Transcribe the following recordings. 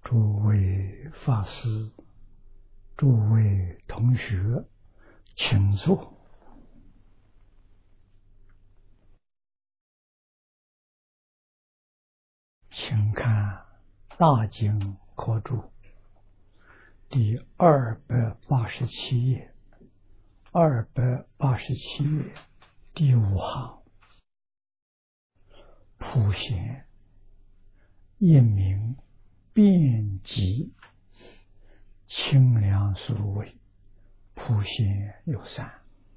诸位法师、诸位同学，请坐。请看《大经科注》第287页，287页第5行，普贤一名遍及清凉殊味，普贤有三。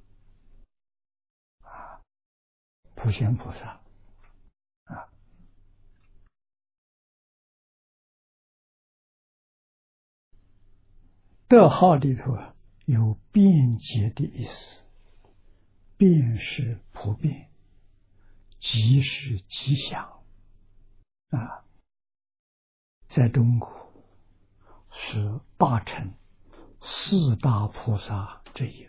普贤菩萨德号里头有便捷的意思，便是普遍，吉是吉祥在中国是大乘四大菩萨之一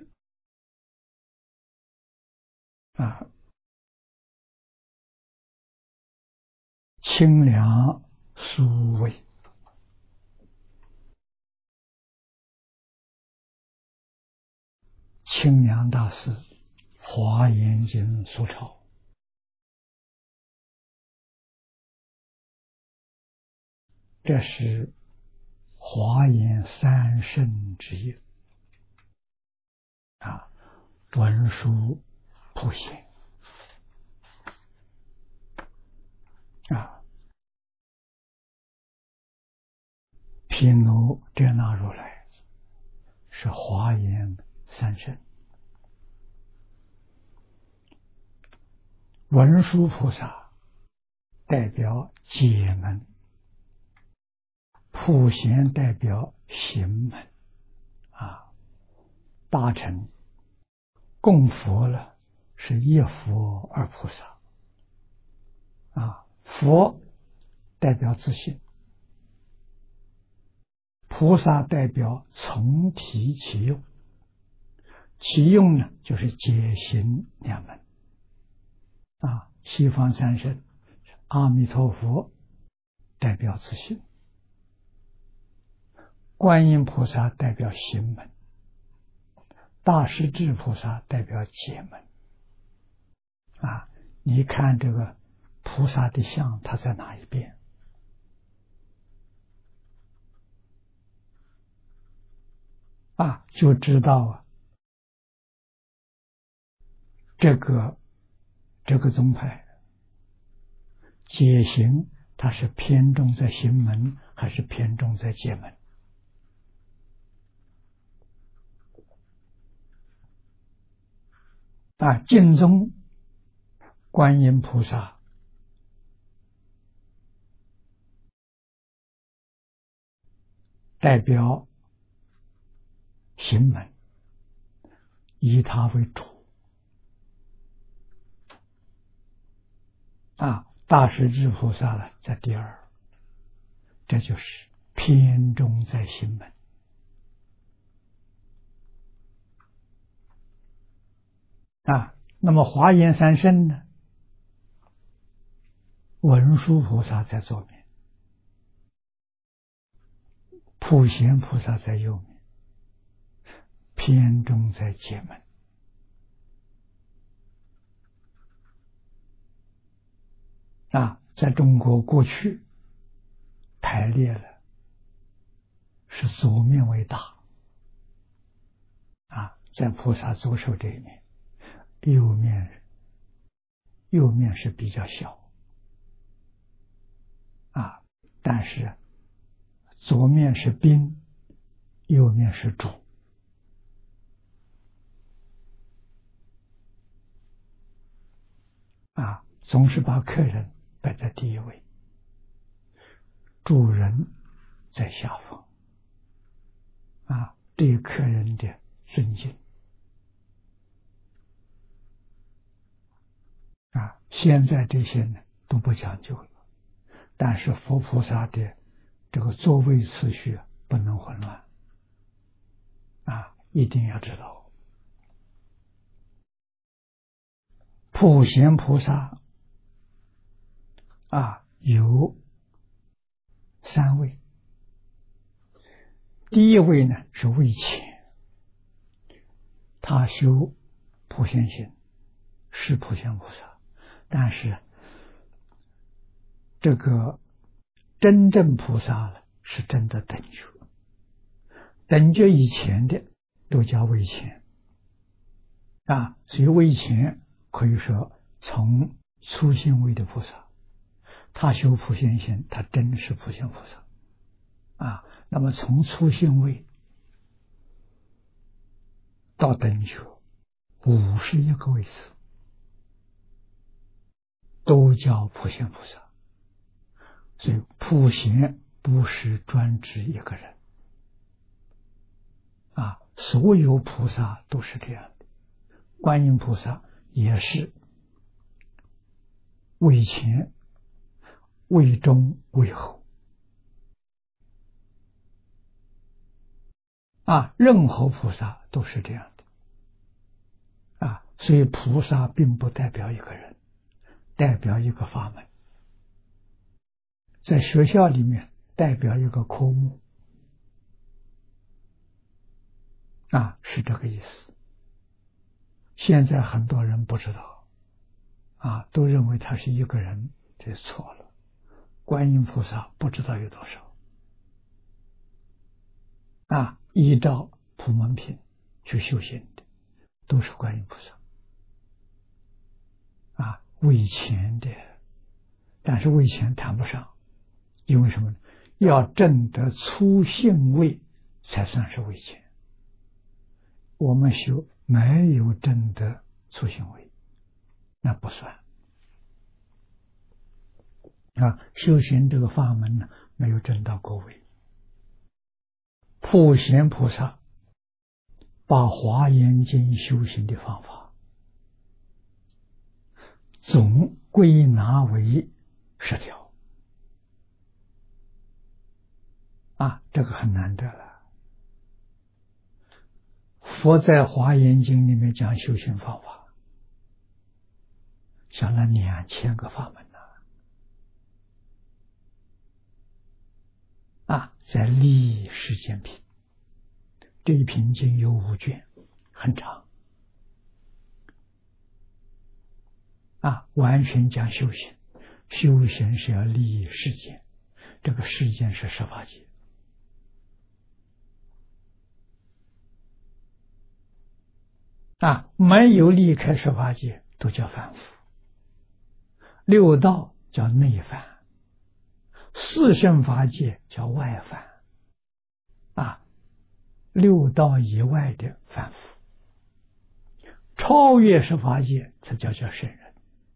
清凉殊味。清凉大师华严经所抄，这是华严三圣之一文殊普贤毗卢遮那如来是华严三圣，文殊菩萨代表解门，普贤代表行门大乘供佛了是一佛二菩萨佛代表自信，菩萨代表从体起用，起用呢就是解行两门西方三圣阿弥陀佛代表自信，观音菩萨代表行门，大势至菩萨代表解门你看这个菩萨的像，它在哪一边？就知道这个宗派解行它是偏重在行门还是偏重在解门净宗观音菩萨代表行门，以它为主大势至菩萨呢在第二，这就是偏重在行门那么华严三圣呢，文殊菩萨在左面，普贤菩萨在右面，偏重在解门在中国过去排列了是左面为大在菩萨左手这一面，右面是比较小但是左面是宾，右面是主总是把客人摆在第一位，主人在下方对客人的尊敬现在这些呢都不讲究了，但是佛菩萨的这个座位次序不能混乱一定要知道。普贤菩萨有3位， 第一位呢是为钱，他修普贤行，是普贤菩萨，但是这个真正菩萨了是真的等觉，等觉以前的都叫为钱所以为钱可以说从初心位的菩萨，他修普贤行，他真是普贤菩萨那么从初心位到等觉51个位次都叫普贤菩萨，所以普贤不是专指一个人所有菩萨都是这样的，观音菩萨也是为前、为中、为后任何菩萨都是这样的所以菩萨并不代表一个人，代表一个法门，在学校里面代表一个科目是这个意思。现在很多人不知道都认为他是一个人，这错了。观音菩萨不知道有多少依照普门品去修行的都是观音菩萨为钱的，但是为钱谈不上，因为什么呢？要证得初性位才算是为钱，我们修没有证得初性位，那不算修行这个法门呢，没有证到果位。普贤菩萨把华严经修行的方法总归纳为10条这个很难得了。佛在华严经里面讲修行方法，讲了2000个法门在立世间品，这一品经有5卷，很长完全讲修行。修行是要利益世间，这个世间是十法界没有离开十法界都叫凡夫，六道叫内凡，四圣法界叫外凡六道以外的凡夫，超越十法界才叫圣人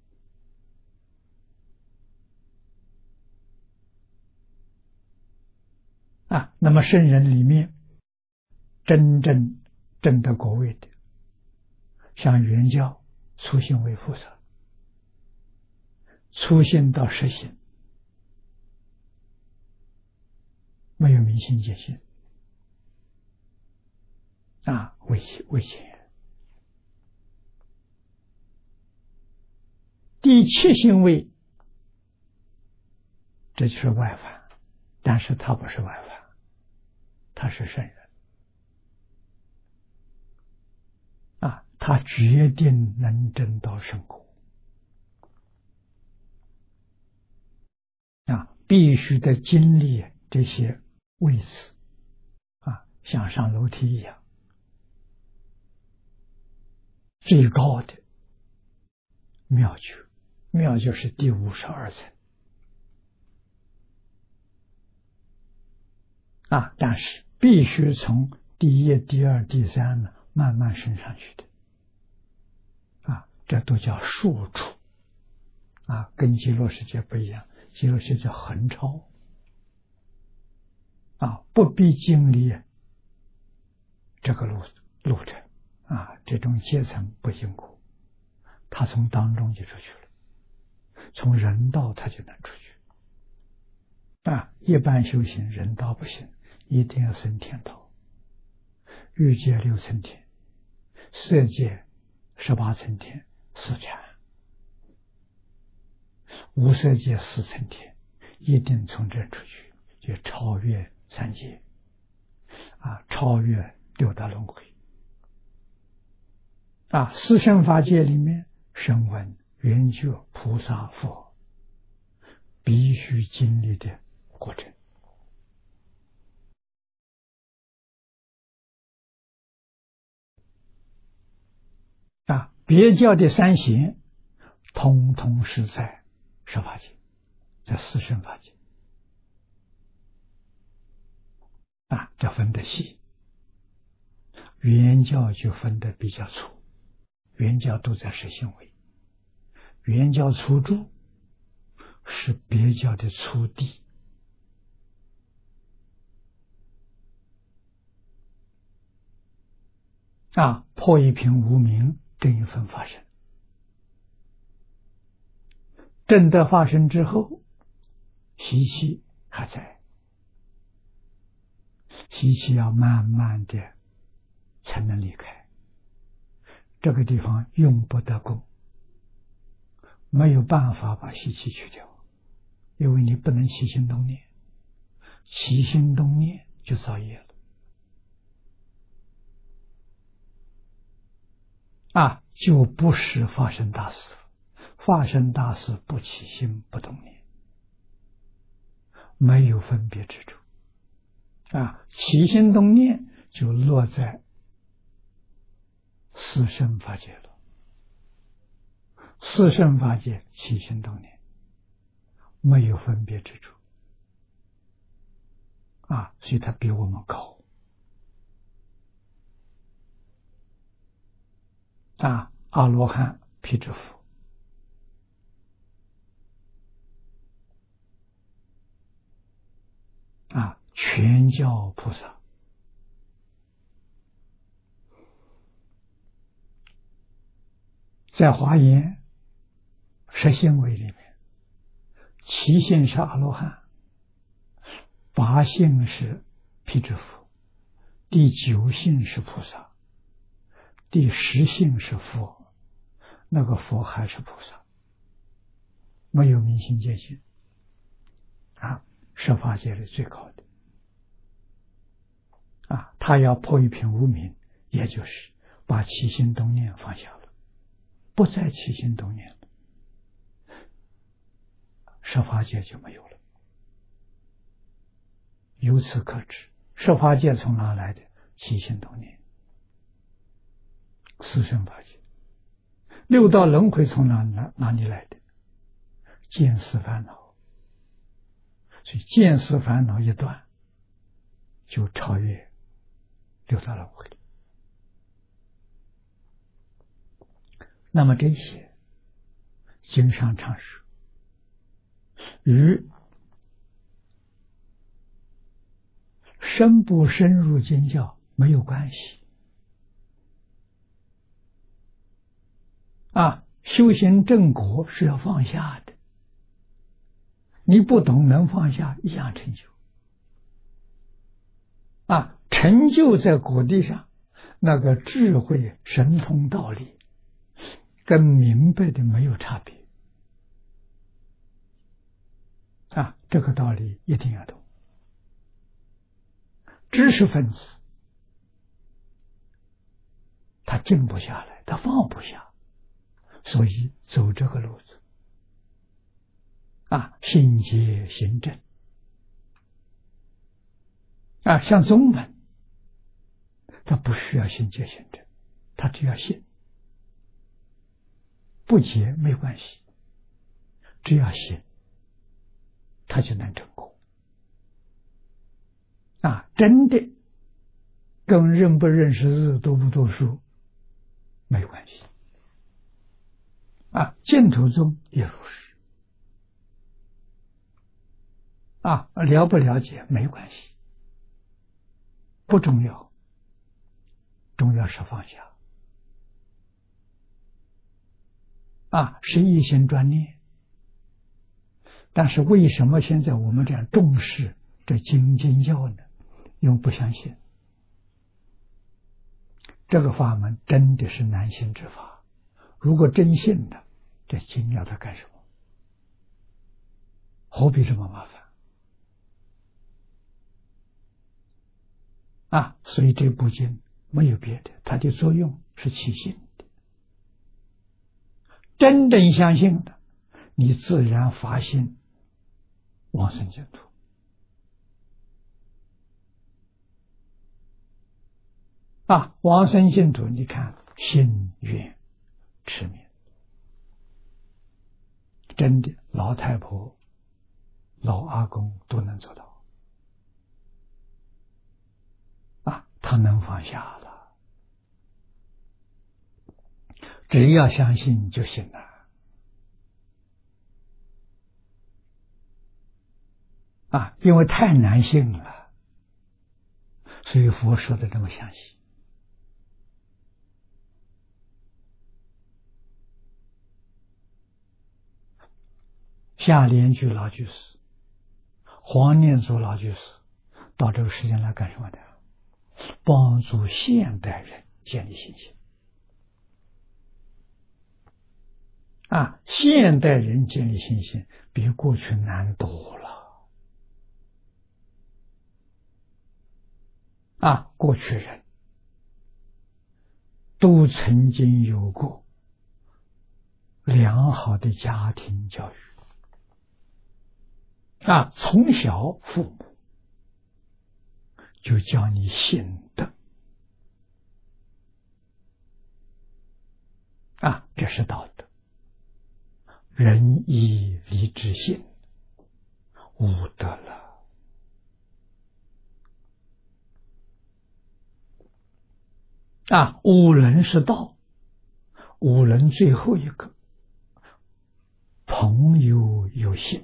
那么圣人里面真正证得果位的，像原教初心为菩萨，初心到实心，没有明心见性为前。第七心位，这就是外凡，但是他不是外凡，他是圣人他决定能证到圣果必须得经历这些位次像上楼梯一样，最高的妙觉，妙觉是第52层但是必须从第1、第2、第3呢慢慢升上去的这都叫数处跟极乐世界不一样，极乐世界横超不必经历这个路程这种阶层不经过，他从当中就出去了，从人道他就能出去一般修行人道不行，一定要升天道，欲界6层天，色界18层天4禅，无色界4层天，一定从这出去，就超越3界超越六道轮回。四圣法界里面，声闻、缘觉、菩萨、佛必须经历的过程。别教的三贤，通通是在十法界，在四圣法界。这分得细，原教就分得比较粗，原教都在实行为，原教粗住是别教的粗地。破一品无明，正一分发生。正德发生之后，习气还在，习气要慢慢的才能离开。这个地方用不得功，没有办法把习气去掉，因为你不能起心动念，起心动念就造业了。就不是发生大事，发生大事不起心不动念，没有分别之处。起心动念就落在四圣法界了。四圣法界起心动念没有分别之处，所以它比我们高。阿罗汉、辟支佛，全教菩萨，在华严十行位里面，七性是阿罗汉，八性是辟支佛，第九性是菩萨，第十性是佛。那个佛还是菩萨，没有明心见性，十法界的最高的。他要破一品无明，也就是把起心动念放下了，不再起心动念了，十法界就没有了。由此可知，十法界从哪来的？起心动念。四圣法界。六道轮回从哪里来的？见思烦恼。所以见思烦恼一断，就超越六道轮回。那么这些经上常说，与深不深入经教没有关系。修行正果是要放下的，你不懂能放下，一样成就。成就在果地上，那个智慧、神通、道理，跟明白的没有差别。这个道理一定要懂。知识分子他静不下来，他放不下，所以走这个路子。心结行正。像宗门，他不需要心结行正，他只要信，不结没关系，只要信，他就能成功。真的跟认不认识字、读不读书没关系。净土宗也如是。了不了解没关系，不重要，重要是放下。是一心专念。但是为什么现在我们这样重视这经教呢？因为不相信这个法门真的是难信之法。如果真信的，这经要它干什么？何必这么麻烦？ 所以这部经没有别的，它的作用是起信的。真正相信的，你自然发心往生净土。往生净土，你看心愿持名，真的老太婆、老阿公都能做到。他能放下了，只要相信就行了。因为太难信了，所以佛说的这么详细。夏莲居老居士、黄念祖老居士到这个世界来干什么的？帮助现代人建立信心。现代人建立信心比过去难多了。过去人都曾经有过良好的家庭教育。从小父母就教你信德。这是道德。仁义礼智信，无德了。五伦是道，五伦最后一个，朋友有信。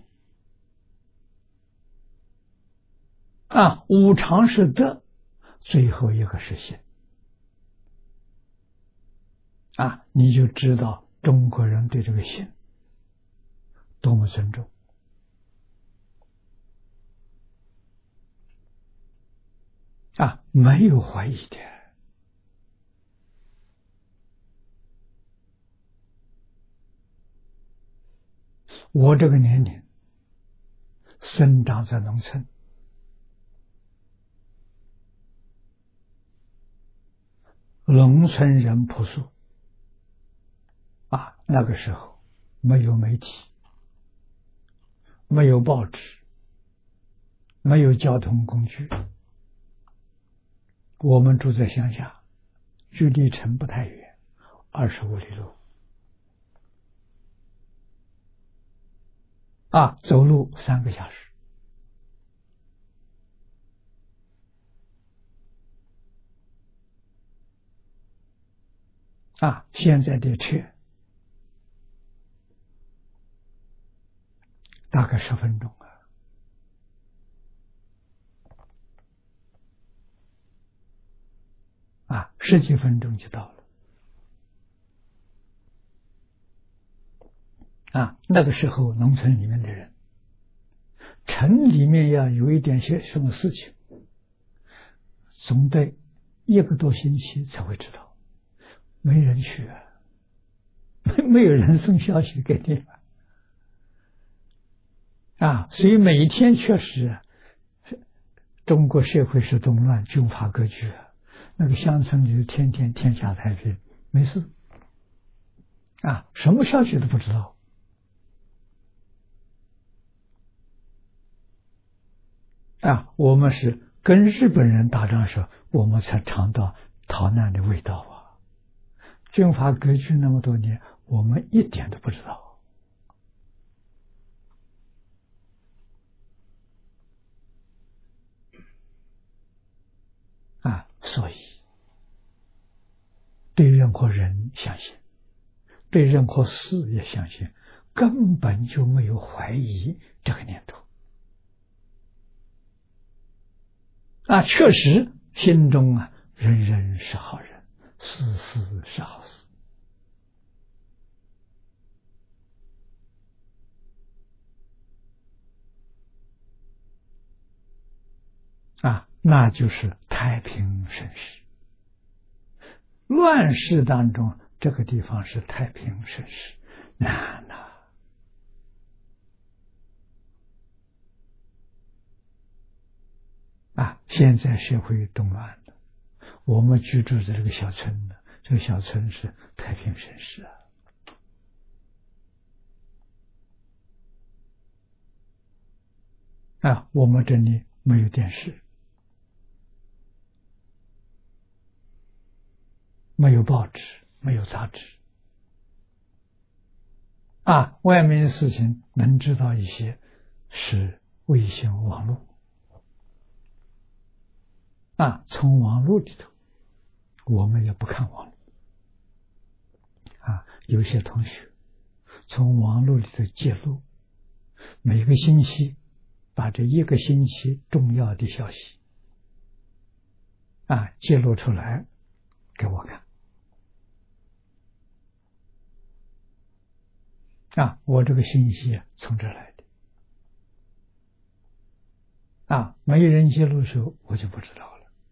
五常是德，最后一个是信。你就知道中国人对这个信多么尊重。没有怀疑的。我这个年龄生长在农村，农村人朴素。那个时候没有媒体，没有报纸，没有交通工具。我们住在乡下，距离城不太远，25里路。走路3个小时。现在的车大概10分钟10几分钟就到了。那个时候农村里面的人，城里面要有一点些什么事情，总得1个多星期才会知道，没人去没有人送消息给你所以每一天确实中国社会是动乱，军阀割据那个乡村里天天天下太平，没事什么消息都不知道。我们是跟日本人打仗时候，我们才尝到逃难的味道军阀割据那么多年，我们一点都不知道所以对任何人相信，对任何事也相信，根本就没有怀疑这个念头确实心中人人是好人，事事是好事那就是太平盛世。乱世当中，这个地方是太平盛世，难现在社会动乱了，我们居住在这个小村呢，这个小村是太平盛世我们这里没有电视，没有报纸，没有杂志外面的事情能知道一些是卫星网络从网络里头我们也不看网络有些同学从网络里头揭露，每个星期把这一个星期重要的消息揭露出来给我看我这个信息从这来的没人揭露的时候我就不知道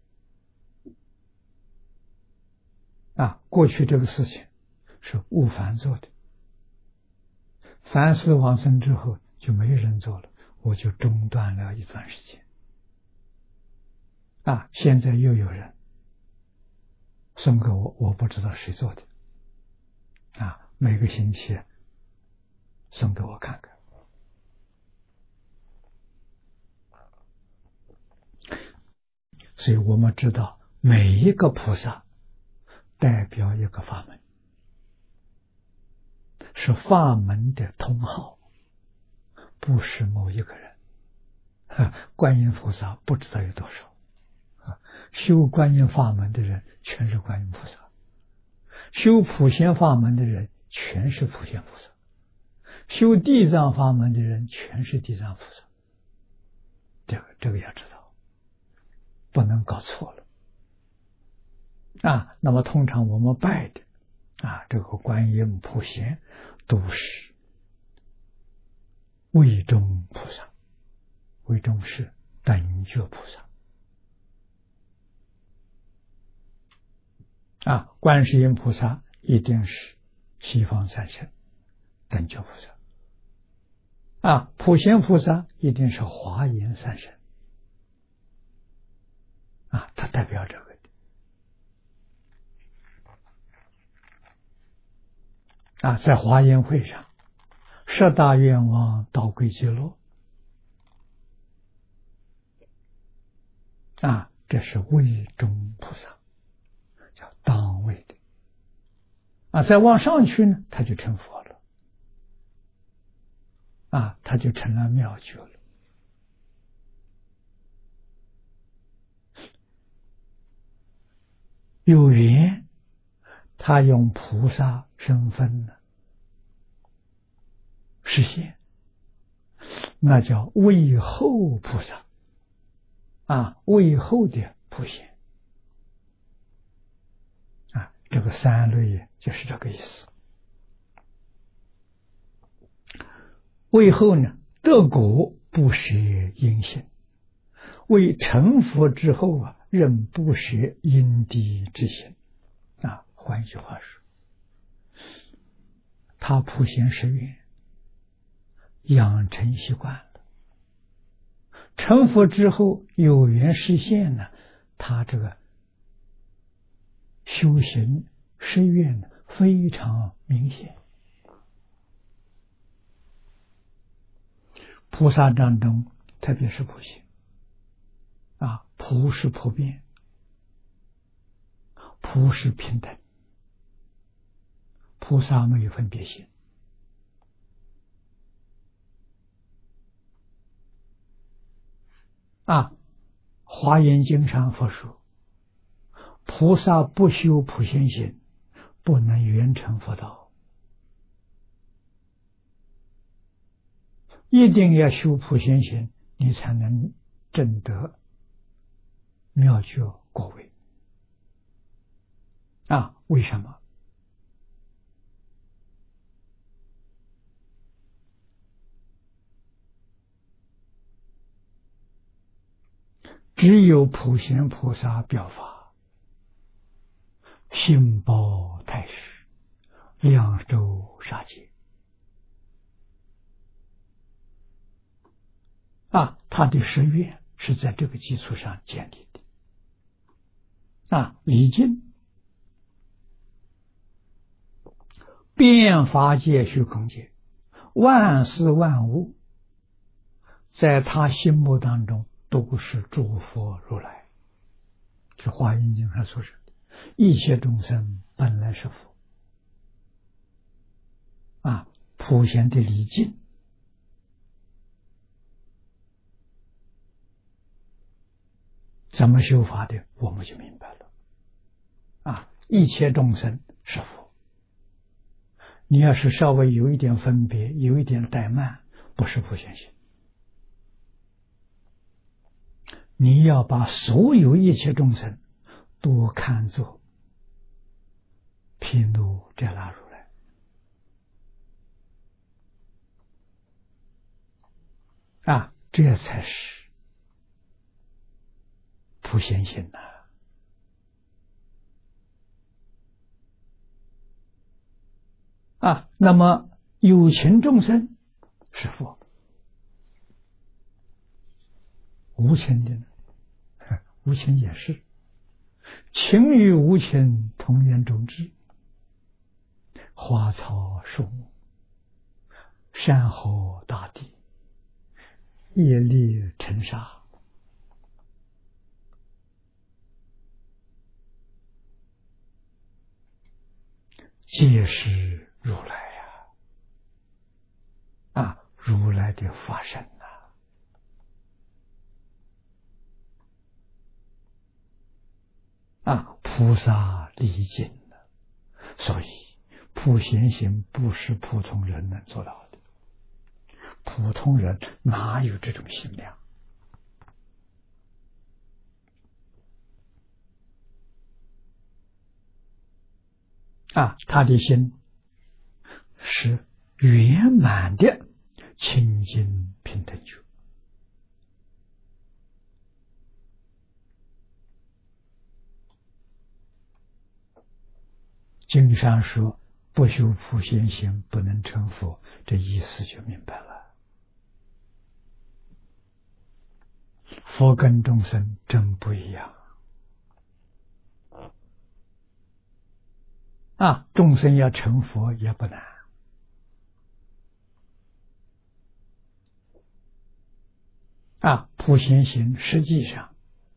了过去这个事情是悟凡做的，凡是往生之后就没人做了，我就中断了一段时间现在又有人送给我，我不知道谁做的每个星期送给我看看所以我们知道每一个菩萨代表一个法门，是法门的通号，不是某一个人观音菩萨不知道有多少修观音法门的人全是观音菩萨，修普贤法门的人全是普贤菩萨，修地藏法门的人全是地藏菩萨，这个要知道，不能搞错了那么通常我们拜的这个观音普贤都是位中菩萨，位中是等觉菩萨观世音菩萨一定是西方三圣等觉菩萨普贤菩萨一定是华严三圣它代表这个在华严会上十大愿望导归极乐这是位中菩萨，叫当位的再往上去呢他就成佛了他就成了妙觉了有缘他用菩萨身份呢实现，那叫位后菩萨位后的普贤这个三类就是这个意思。位后呢得果不舍因性，为成佛之后仍不舍因地之行换句话说，他普贤十愿养成习惯了，成佛之后有缘实现呢，他这个修行十愿呢非常明显。菩萨当中特别是普贤普是普遍，普是平等，菩萨没有分别心华严经上佛说，菩萨不修普贤行，不能圆成佛道，一定要修普贤行，你才能证得妙觉果位为什么？只有普贤菩萨表法，心包太虚，量周杀戒他的十愿是在这个基础上建立的。礼敬遍法界虚空界，万事万物，在他心目当中都是诸佛如来。是华严经上所说的，一切众生本来是佛。普贤的礼敬，怎么修法的，我们就明白了。一切众生是佛，你要是稍微有一点分别，有一点怠慢，不是普贤行。你要把所有一切众生都看作毗卢遮那如来。这才是普贤行那么有情众生是佛，无情的呢？无情也是，情与无情同源种质，花草树木，山河大地，业力尘沙，皆是如来如来的法身菩萨礼敬所以普贤行不是普通人能做到的，普通人哪有这种心量？他的心是圆满的清净平等觉。经上说不修普贤行不能成佛，这意思就明白了。佛跟众生真不一样众生要成佛也不难普贤行实际上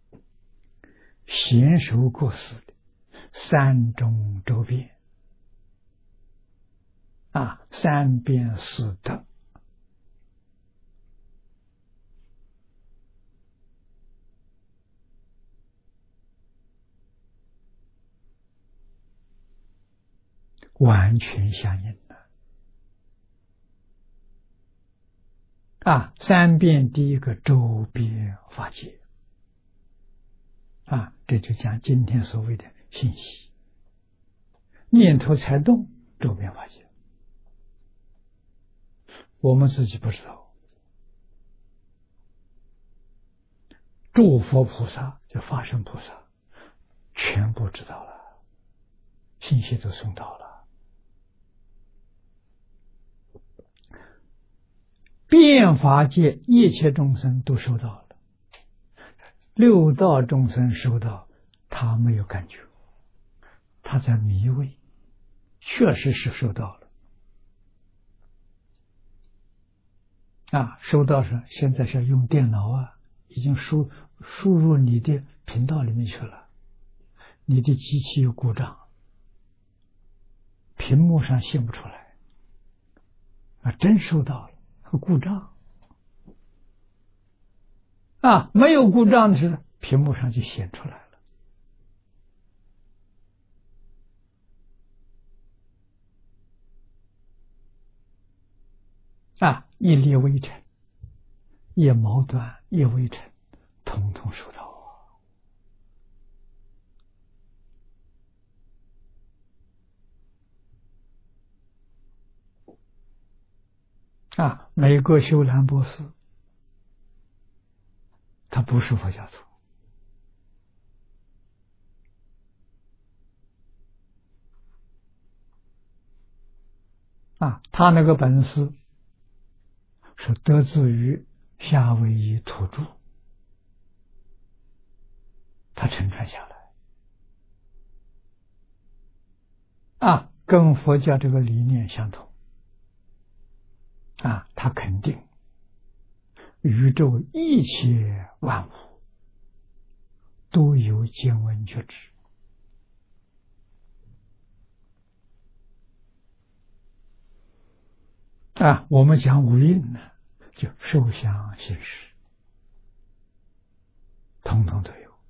贤受过失的三种周遍三遍四德完全相应三遍第一个周遍法界这就讲今天所谓的信息，念头才动，周遍法界，我们自己不知道。诸佛菩萨就法身菩萨全部知道了，信息都送到了。遍法界一切众生都收到了，六道众生收到，他没有感觉，他在迷味，确实是收到了收到是现在是用电脑已经输入你的频道里面去了，你的机器有故障，屏幕上显不出来真收到了故障没有故障的时候，屏幕上就显出来了一粒微尘，一毛端，一微尘，统统收到美国修兰博士他不是佛教徒他那个本事是得自于夏威夷土著承传下来跟佛教这个理念相同他肯定宇宙一切万物都有见闻觉知我们讲五蕴呢，就受想行识，统统都有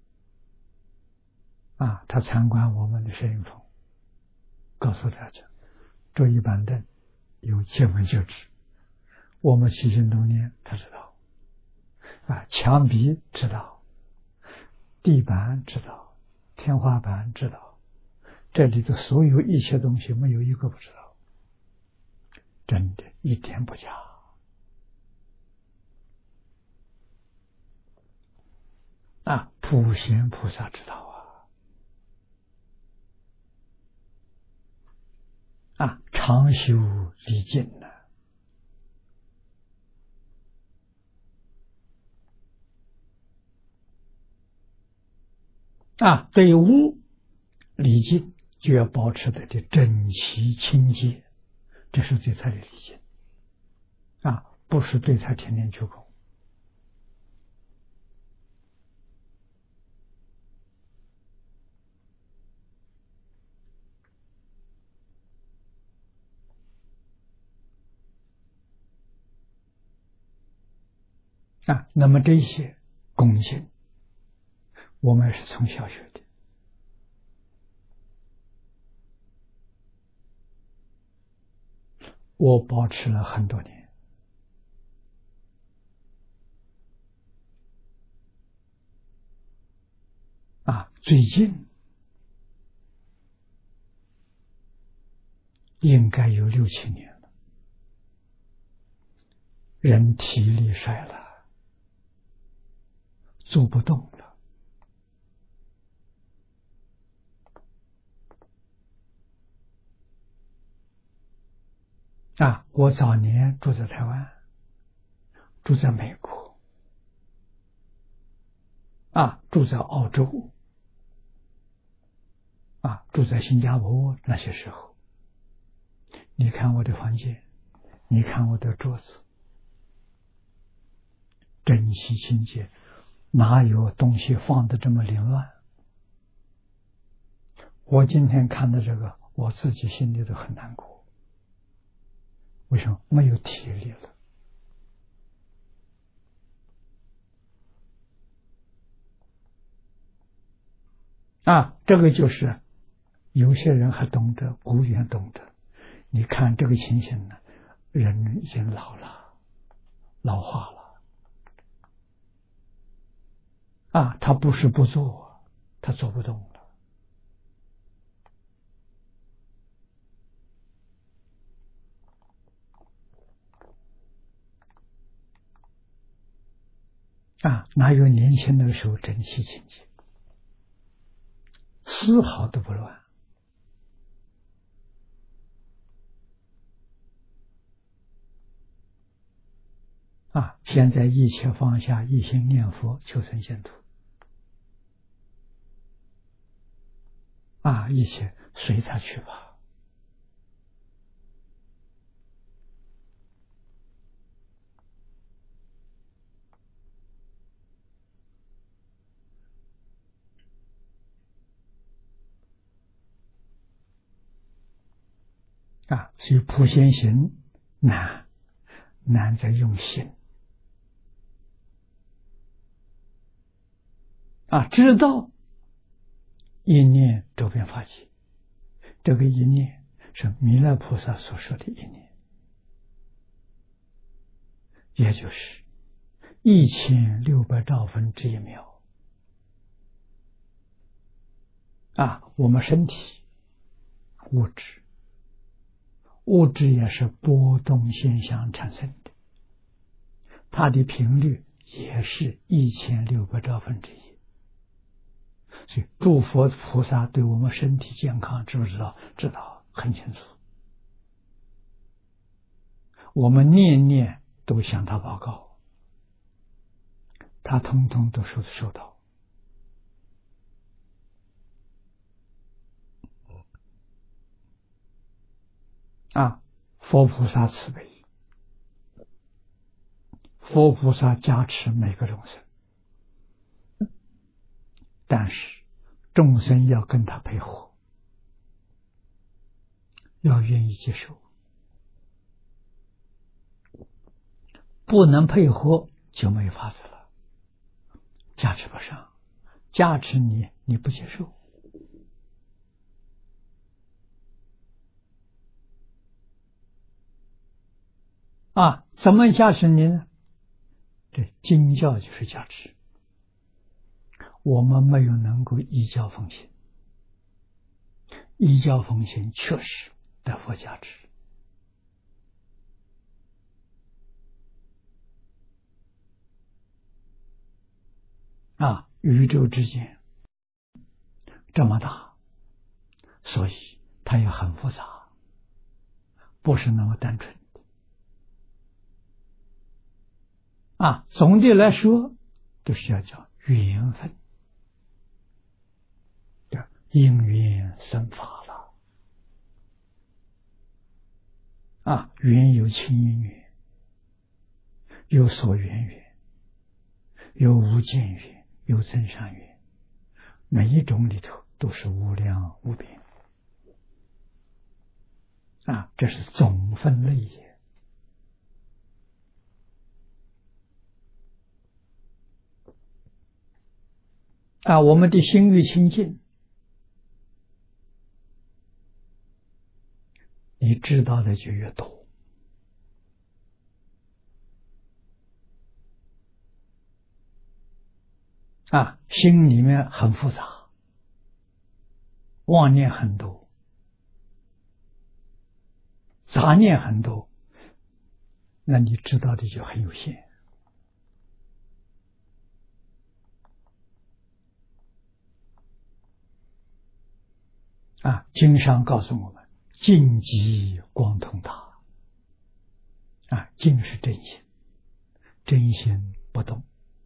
他参观我们的摄影棚，告诉大家，这一板凳有见闻觉知，我们起心动念他知道墙壁知道，地板知道，天花板知道，这里的所有一切东西没有一个不知道，真的一点不假普贤菩萨知道常修理尽对污礼敬就要保持的整齐清洁，这是对他的理解不是对他天天鞠躬那么这些恭敬我们是从小学的我保持了很多年最近应该有6、7年了，人体力衰了，做不动了我早年住在台湾，住在美国住在澳洲住在新加坡，那些时候你看我的房间，你看我的桌子，整齐清洁，哪有东西放得这么凌乱？我今天看到这个，我自己心里都很难过。为什么？没有体力了这个就是有些人还懂得，古人懂得。你看这个情形呢，人已经老了，老化了他不是不做，他做不动了哪有年轻的时候整齐清洁，丝毫都不乱现在一切放下，一心念佛，求生净土一切随他去吧所以普贤行难在用心知道一念周遍法界，这个一念是弥勒菩萨所说的一念，也就是1600兆分之一秒我们身体物质也是波动现象产生的，它的频率也是1600兆分之一。所以诸佛菩萨对我们身体健康知不知道？知道，很清楚。我们念念都向他报告，他通通都收到佛菩萨慈悲，佛菩萨加持每个众生，但是众生要跟他配合，要愿意接受，不能配合就没法子了，加持不上，加持你，你不接受。怎么加持你呢？这经教就是加持，我们没有能够依教奉行，依教奉行确实得佛加持。宇宙之间这么大，所以它也很复杂，不是那么单纯的。总的来说都是要讲缘分，因缘生法了。缘有亲因缘，有所缘缘，有无间缘，有增上缘，每一种里头都是无量无边。这是总分类也。我们的心越清净，你知道的就越多。心里面很复杂，妄念很多，杂念很多，那你知道的就很有限。经上告诉我们，净极光通达。净是真心，真心不动。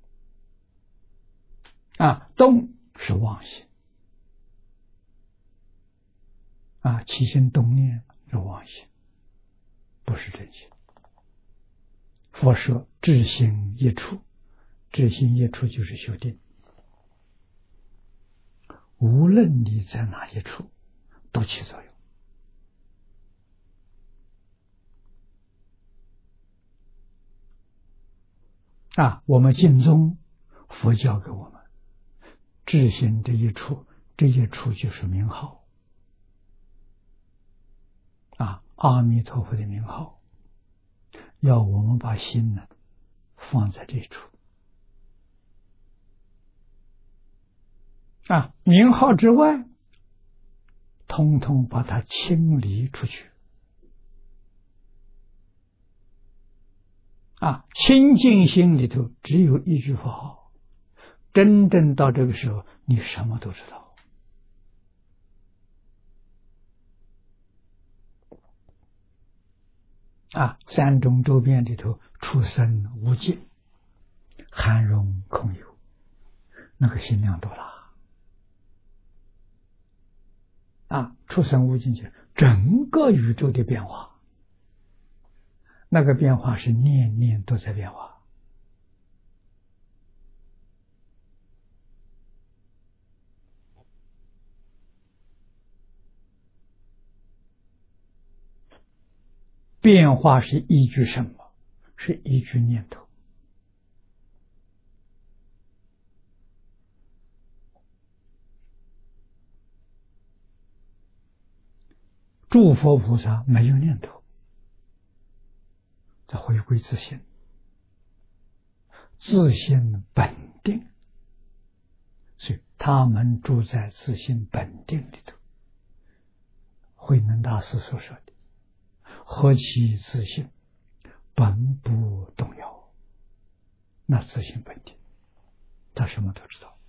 动是妄心。起心动念是妄心，不是真心。佛说至心一处，至心一处就是修定。无论你在哪一处，都起作用。我们净宗佛教给我们至心这一处，这一处就是名号。阿弥陀佛的名号，要我们把心呢放在这处。名号之外，通通把它清理出去。清净心里头只有一句佛号，真正到这个时候，你什么都知道。三种周边里头，出生无尽，含容空有，那个心量多大！出生无尽就是整个宇宙的变化，那个变化是念念都在变化。变化是依据什么？是依据念头。诸佛菩萨没有念头，在回归自性，自性本定，所以他们住在自性本定里头。慧能大师所说的何其自性，本不动摇，那自性本定，他什么都知道。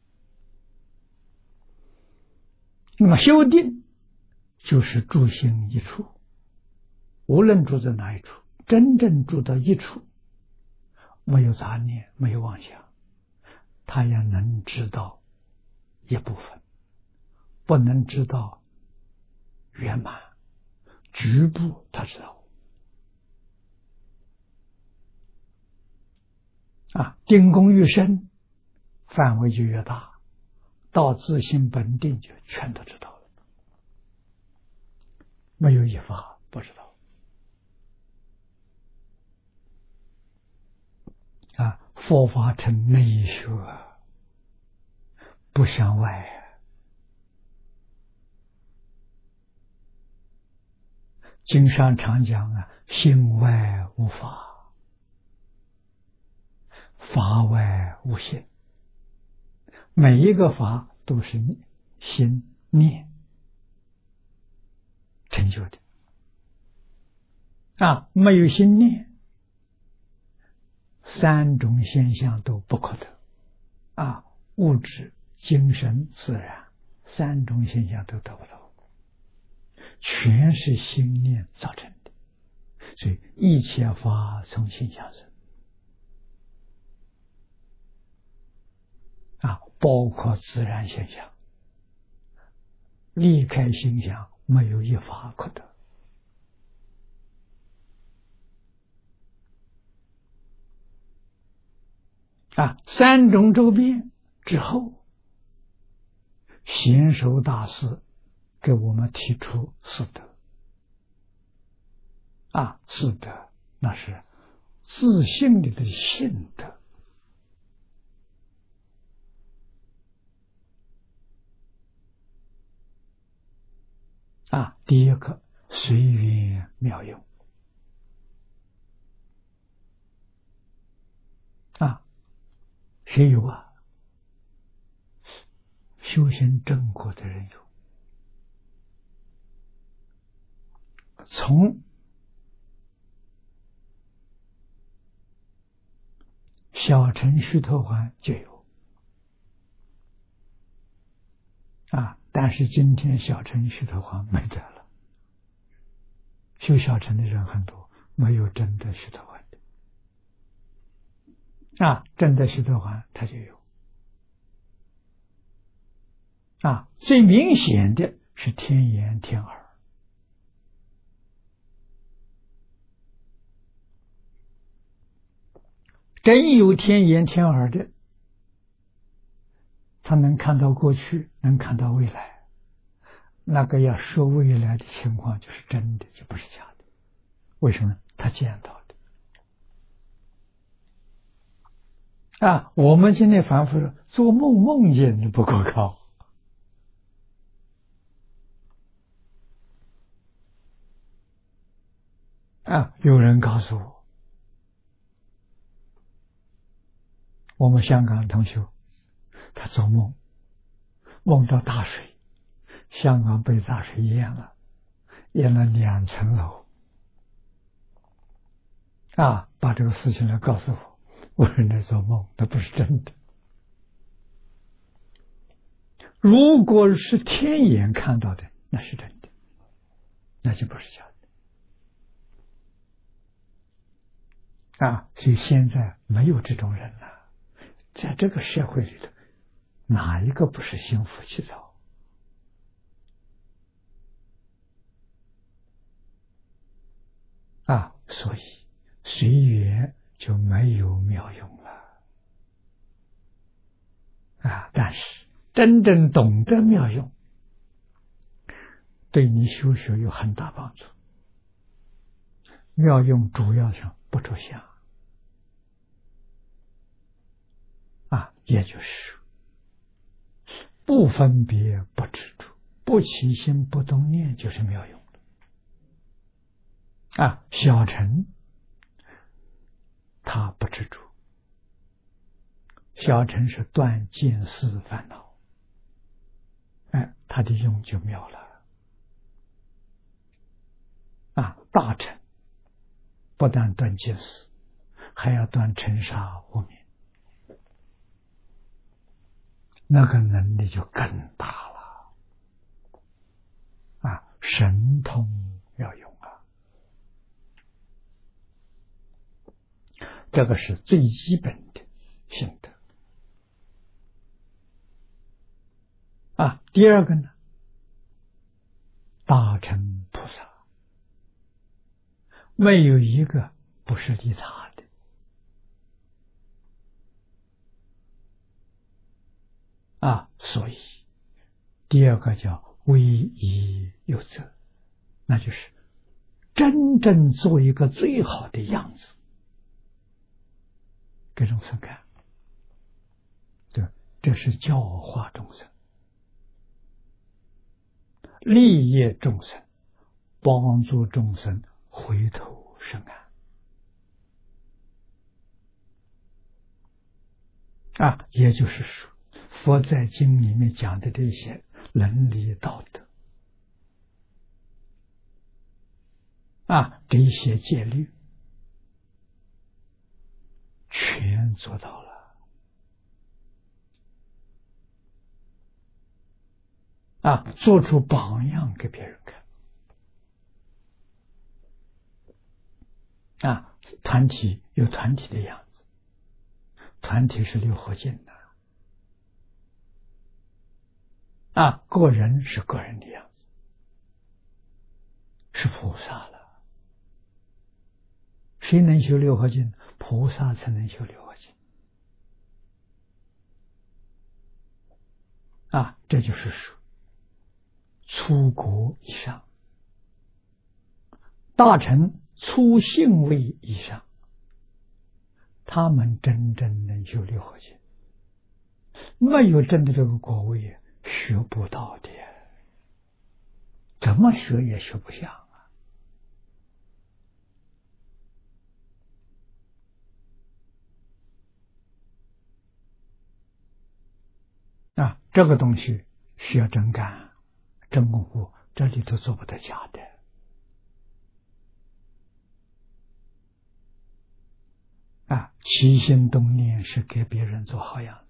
那么修定就是住心一处，无论住在哪一处，真正住到一处，没有杂念，没有妄想，他也能知道一部分，不能知道圆满， 局部他知道定功愈深，范围就越大，到自性本定就全都知道了，没有一法不知道佛法成内学，不向外经上常讲心外无法，法外无心，每一个法都是心念成就的没有心念，三种现象都不可得物质、精神、自然，三种现象都得不到，全是心念造成的，所以一切法从心想生包括自然现象，离开心想没有一法可得三种周边之后，贤首大师给我们提出四德四德那是自性里的性德第一个随缘妙用谁有修行正果的人有，从小乘须陀洹就有但是今天小乘须陀洹没得了，修小乘的人很多，没有真的须陀洹的真的须陀洹它就有最明显的是天眼天耳真有天眼天耳的，他能看到过去，能看到未来，那个要说未来的情况就是真的，就不是假的。为什么？他见到的我们今天反复说做梦梦见的不可靠有人告诉我们香港同学他做梦梦到大水，香港被大水淹了2层楼把这个事情来告诉我说那做梦，那不是真的。如果是天眼看到的，那是真的，那就不是假的所以现在没有这种人了，在这个社会里头，哪一个不是心浮气躁所以随缘就没有妙用了但是真正懂得妙用，对你修学有很大帮助。妙用主要上不着相也就是不分别不执着，不起心不动念就是妙用小乘他不执着，小乘是断见思烦恼他的用就妙了大乘不但断见思，还要断尘沙无明，那个能力就更大了神通要用这个是最基本的心得第二个呢，大乘菩萨没有一个不是利他的。所以第二个叫威仪有责，那就是真正做一个最好的样子给众生看，这是教化众生，利益众生，帮助众生回头是岸。也就是说，佛在经里面讲的这些伦理道德这些戒律全做到了做出榜样给别人看团体有团体的样子，团体是六合敬的个人是个人的样子，是菩萨了。谁能修六合敬？菩萨才能修六合敬这就是说出国以上，大乘出信位以上，他们真正能修六合敬，没有真的这个果位学不到的，怎么学也学不像这个东西需要真干真功夫，这里头做不得假的起心动念是给别人做好样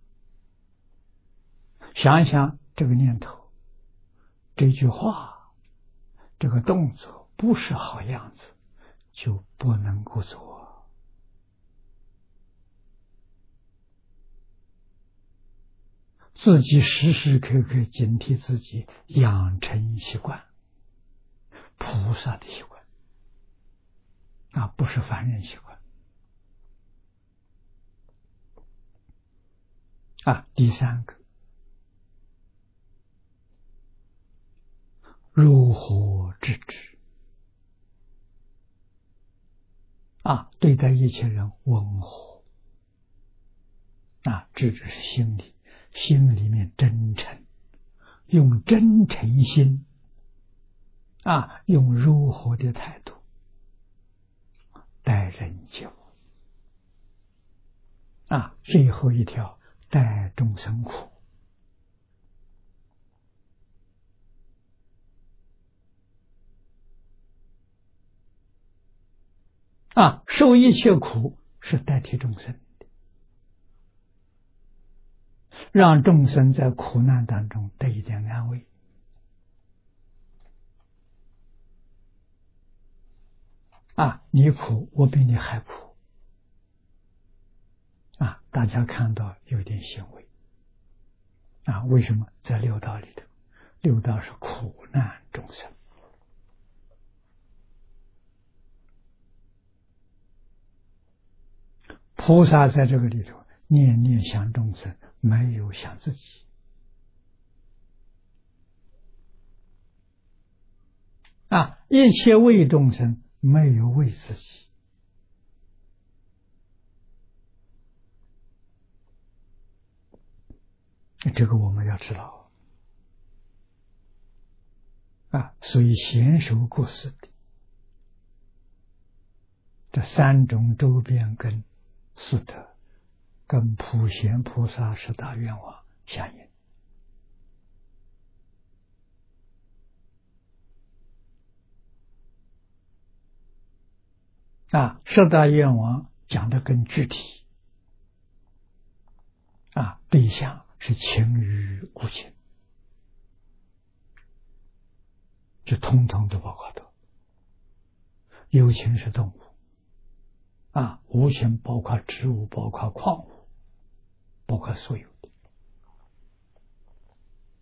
子。想一想这个念头，这句话，这个动作不是好样子，就不能够做。自己时时刻刻警惕自己，养成习惯，菩萨的习惯不是凡人习惯第三个，如何制止对待一切人温和制止是心理，心里面真诚，用真诚心用如何的态度待人接物最后一条，待众生苦受一切苦是代替众生的，让众生在苦难当中得一点安慰你苦我比你还苦大家看到有点欣慰为什么？在六道里头，六道是苦难众生菩萨在这个里头念念想众生，没有想自己一切为众生，没有为自己这个我们要知道所以贤首过世的这三种周边跟四德跟普贤菩萨十大愿望相应十大愿望讲的更具体对象是情与无情，就通通都包括到。有情是动物无情包括植物，包括矿物，包括所有的。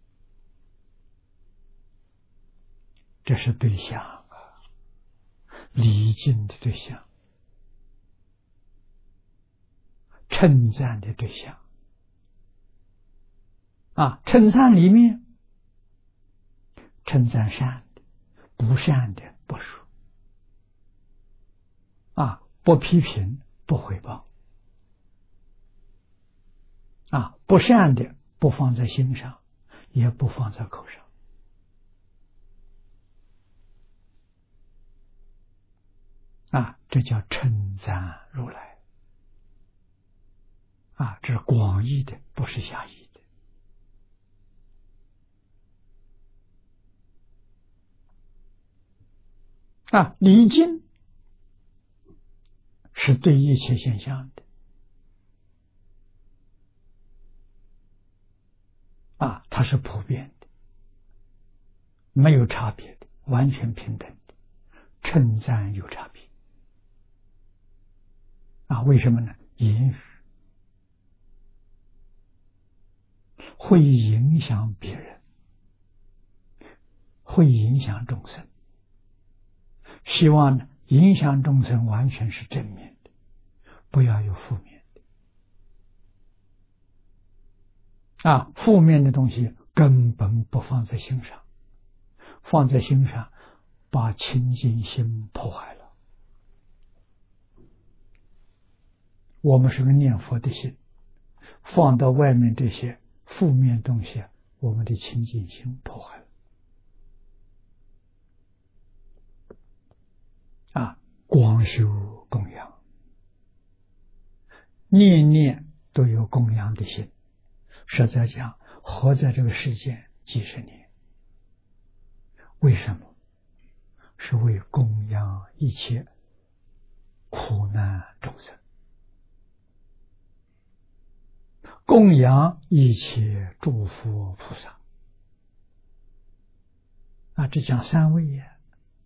这是对象礼敬的对象，称赞的对象。称赞里面，称赞善的，不善的不说。不批评，不回报。不善的不放在心上，也不放在口上。这叫称赞如来。这是广义的，不是狭义的。礼敬是对一切现象的。它是普遍的，没有差别的，完全平等的。称赞有差别。为什么呢？言语会影响别人，会影响众生。希望呢，影响众生完全是正面的，不要有负面的。负面的东西根本不放在心上，放在心上把清净心破坏了。我们是个念佛的心，放到外面这些负面东西，我们的清净心破坏了。光修供养，念念都有供养的心。实在讲，活在这个世界几十年，为什么？是为供养一切苦难众生，供养一切诸佛菩萨。这讲三位呀，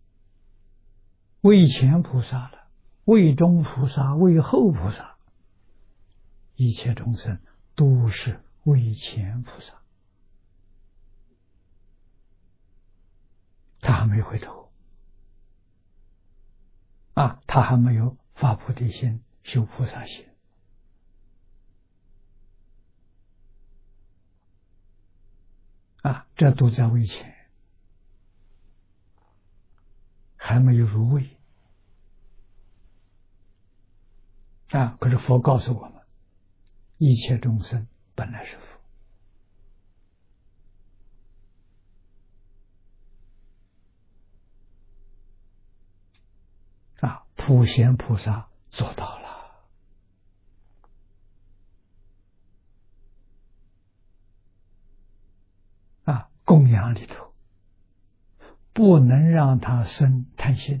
为前菩萨了，为中菩萨，为后菩萨，一切众生都是为前菩萨。他还没回头，他还没有发菩提心，修菩萨心。这都在为前，还没有入位。可是佛告诉我们，一切众生本来是佛。普贤菩萨做到了。供养里头不能让他生贪心，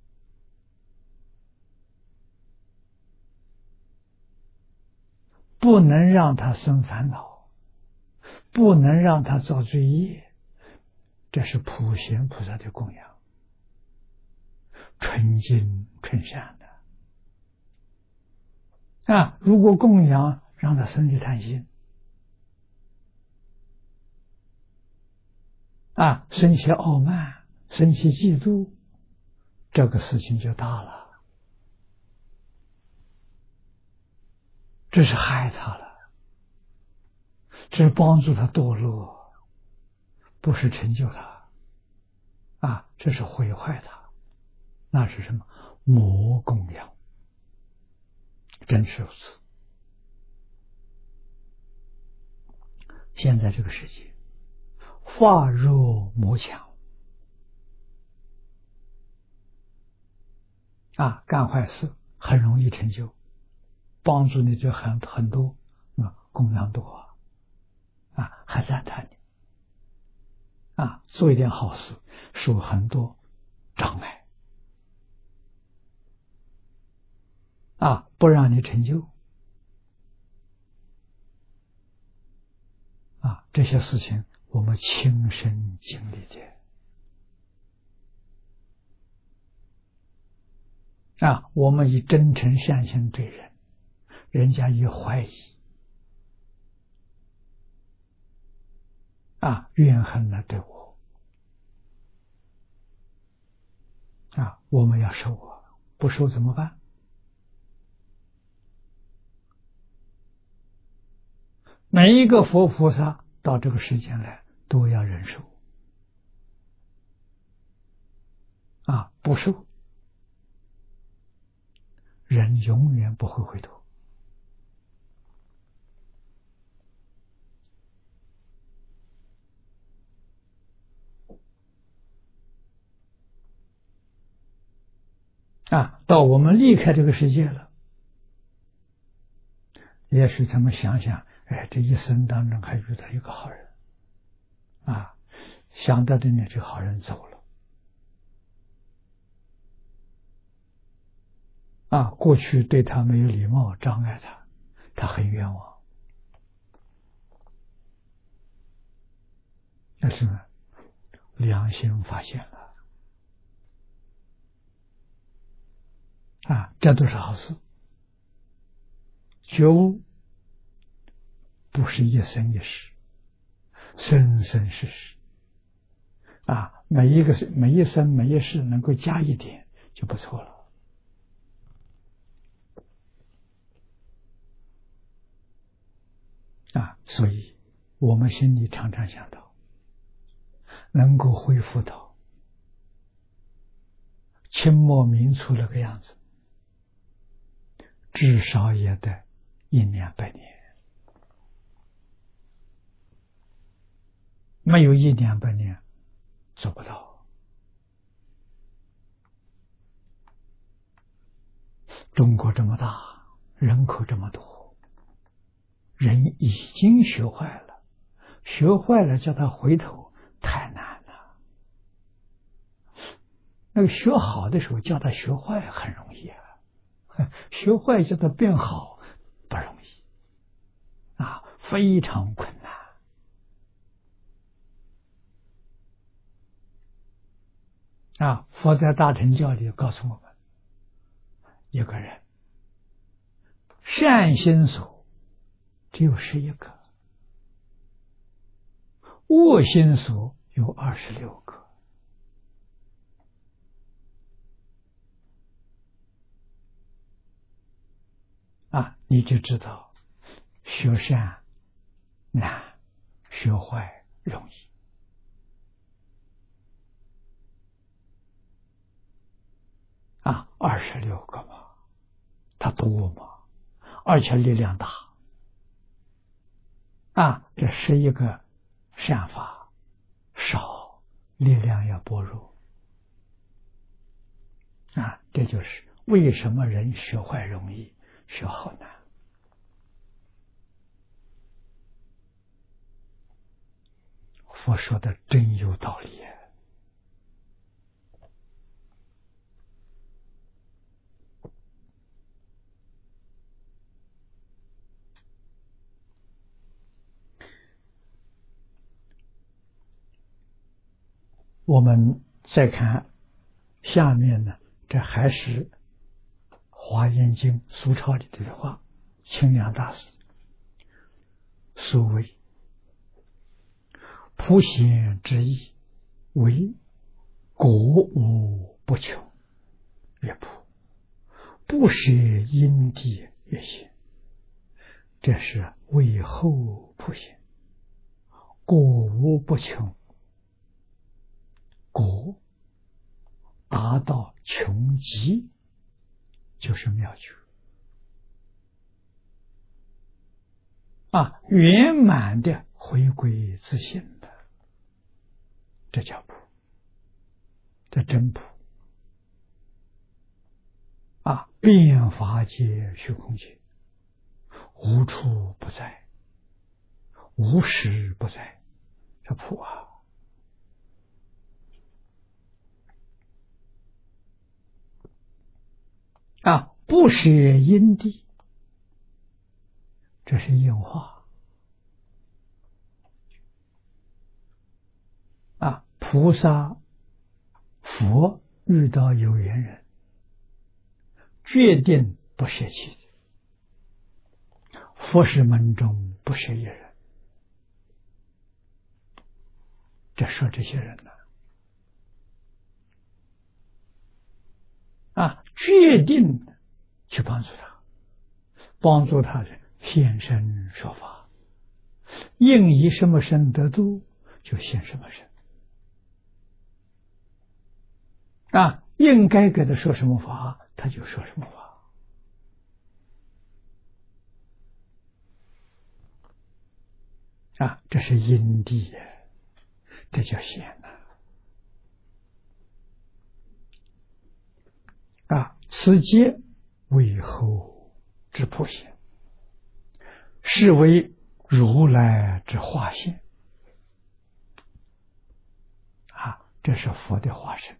不能让他生烦恼，不能让他造罪业。这是普贤菩萨的供养，纯净纯善的。如果供养让他生起贪心，生起傲慢，生起嫉妒，这个事情就大了，这是害他了，这是帮助他堕落，不是成就他。这是毁坏他。那是什么？魔供养，真是如此。现在这个世界化弱魔强，干坏事很容易成就，帮助你就很多，供养多还赞叹你做一点好事，受很多障碍不让你成就这些事情我们亲身经历的我们以真诚善心对人，人家以怀疑怨恨来对我我们要受啊，不受怎么办？每一个佛菩萨到这个世间来都要忍受不受，人永远不会回头。到我们离开这个世界了，也许咱们想想，这一生当中还遇到一个好人想到的呢，这好人走了过去对他没有礼貌，障碍他，他很冤枉。但是呢，良心发现了这都是好事。觉悟不是一生一世，生生世世每一生每一世能够加一点就不错了所以我们心里常常想到，能够恢复到清末民初那个样子，至少也得1年半年，没有1年半年做不到。中国这么大，人口这么多，人已经学坏了，学坏了叫他回头太难了。那个学好的时候叫他学坏很容易学坏叫他变好不容易非常困难佛在大乘教里告诉我们，一个人善心所只有11个，恶心所有26个你就知道学善难，学坏容易26个嘛，它多嘛，而且力量大这11个善法少，力量要薄弱这就是为什么人学坏容易，学好难。佛说的真有道理我们再看下面呢，这还是华严经俗抄里的话，清凉大师所谓普贤之意为果无不穷越普，不舍因地越显，这是为后普贤。果无不穷，果达到穷极就是妙觉圆满的回归自性的，这叫普，这真普遍法界虚空界，无处不在，无时不在，这普不舍因地，这是应化菩萨佛遇到有缘人，决定不舍弃，佛事门中不舍一人。这说这些人呢， 决定去帮助他，帮助他的现身说法，应以什么身得度，就现什么身。应该给他说什么法，他就说什么法。这是因地呀，这叫显此皆为后之普显，是为如来之化现。这是佛的化身。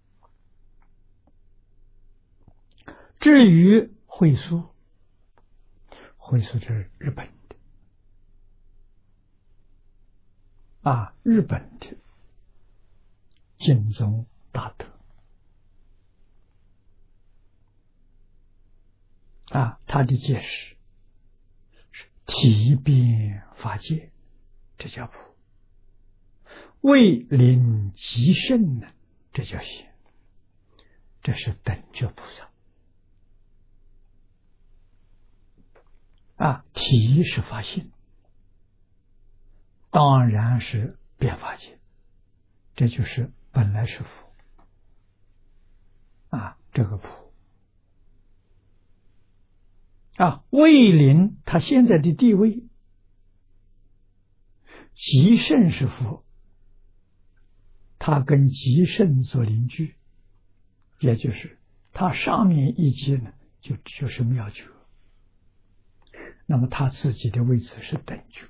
至于慧疏，慧疏是日本的日本的净宗大德他的解释是体变法界，这叫普；为临极胜呢，这叫显。这是等觉菩萨体是法性，当然是变法界，这就是本来是佛这个普为临他现在的地位，极胜是佛，他跟极胜做邻居，也就是他上面一级呢，就是妙觉，那么他自己的位置是等觉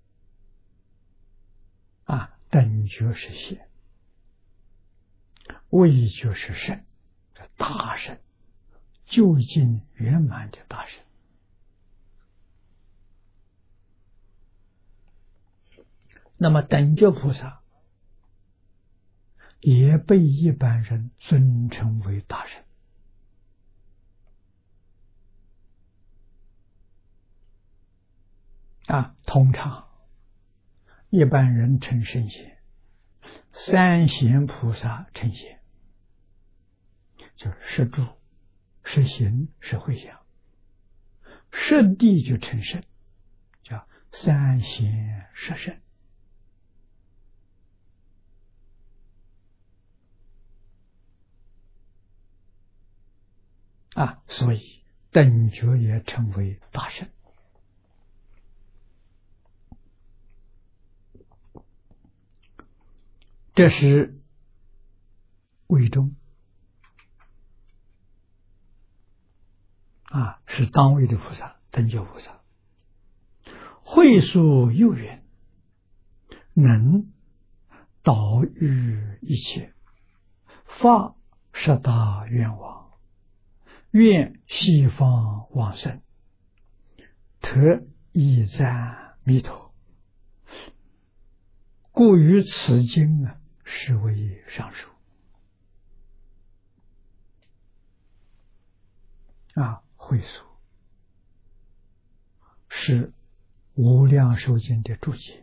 等觉是显，位觉是胜，大胜，究竟圆满的大胜。那么等觉菩萨也被一般人尊称为大圣通常一般人称圣贤，三贤菩萨称贤，就是十住、十行、十回向，十地就称圣，叫三贤十圣所以等觉也称为大圣。这是位中是当位的菩萨，等觉菩萨。慧疏又远，能导御一切，发十大愿望，愿西方往生，特以赞弥陀，故于此经是为上述慧疏是无量寿经的注解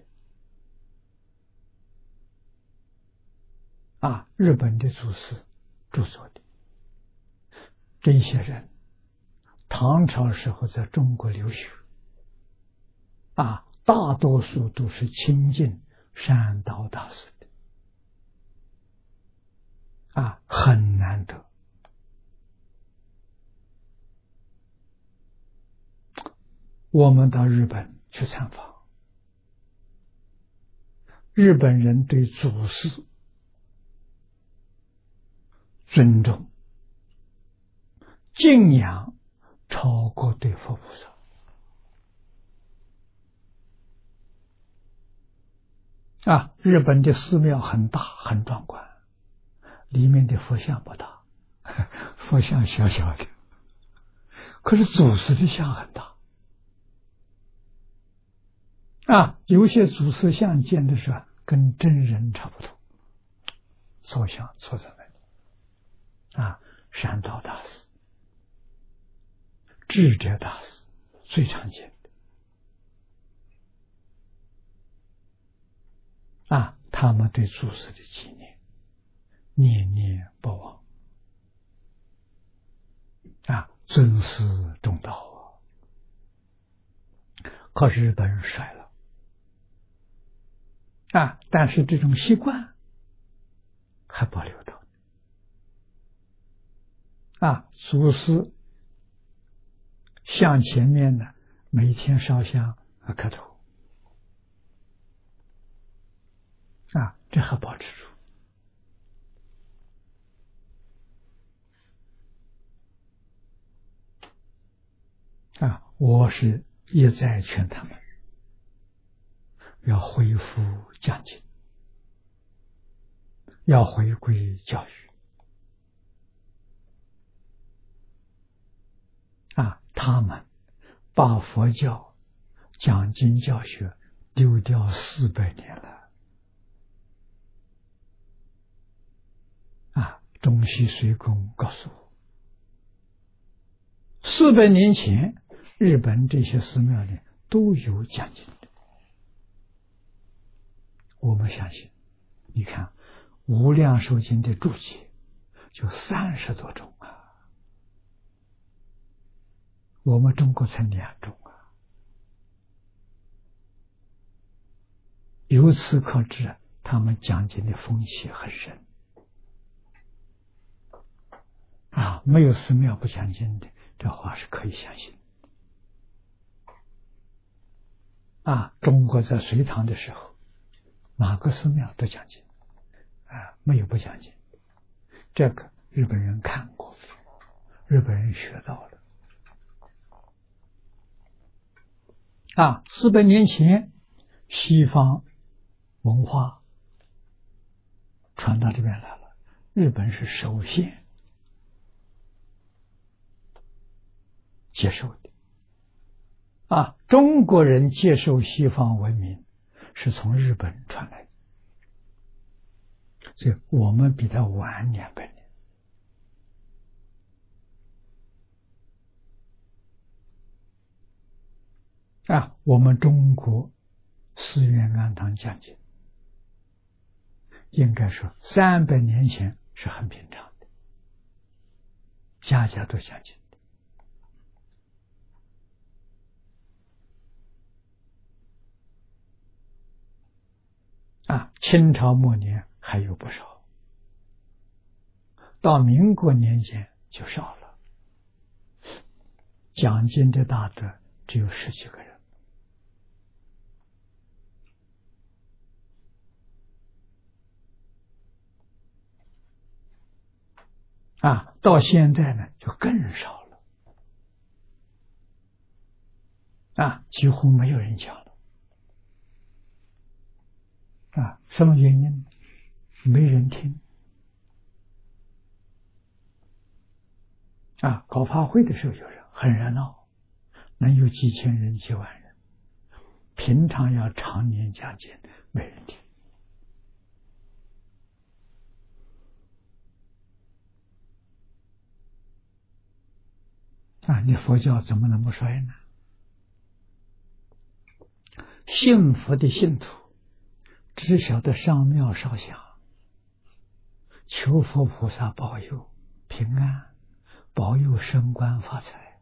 日本的祖师著作的。这些人唐朝时候在中国留学大多数都是亲近山道大师的很难得。我们到日本去参访，日本人对祖师尊重敬仰超过对佛菩萨日本的寺庙很大很壮观，里面的佛像不大，佛像小小的，可是祖师的像很大有些祖师像见的时候跟真人差不多，坐像坐在那里山道大师、智者大师最常见的他们对祖师的纪念念念不忘尊师重道可是日本人衰了但是这种习惯还保留到祖师像前面的每天烧香磕头这还保持住我是一再劝他们要恢复讲经，要回归教育他们把佛教讲经教学丢掉400年了中西水公告诉我，400年前日本这些寺庙里都有讲经的，我们相信。你看无量寿经的注解就30多种我们中国才2种由此可知他们讲经的风气很深没有寺庙不讲经的，这话是可以相信中国在隋唐的时候哪个寺庙都讲经没有不讲经，这个日本人看过，日本人学到了400年前西方文化传到这边来了，日本是首先接受的中国人接受西方文明是从日本传来的，所以我们比他晚200年我们中国寺院庵堂讲经应该说300年前是很平常的，家家都讲经清朝末年还有不少，到民国年间就少了，讲经的大德只有10几个人到现在呢就更少了几乎没有人讲了什么原因？没人听搞法会的时候有人很热闹，能有几千人几万人，平常要常年讲经没人听你佛教怎么能不衰呢？信佛的信徒只晓得上庙烧香，求佛菩萨保佑平安，保佑升官发财，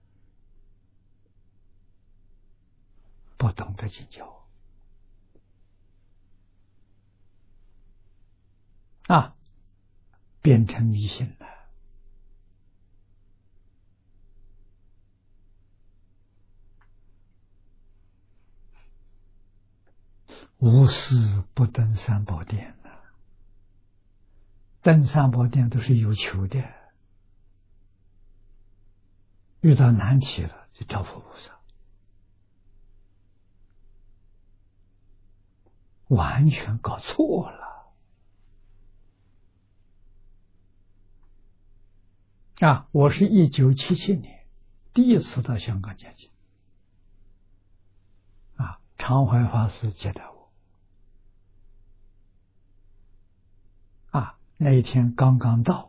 不懂得经教变成迷信了。无事不登三宝殿登三宝殿都是有求的，遇到难题了就找佛菩萨，完全搞错了我是1977年第一次到香港讲经常怀法师接待我那一天刚刚到，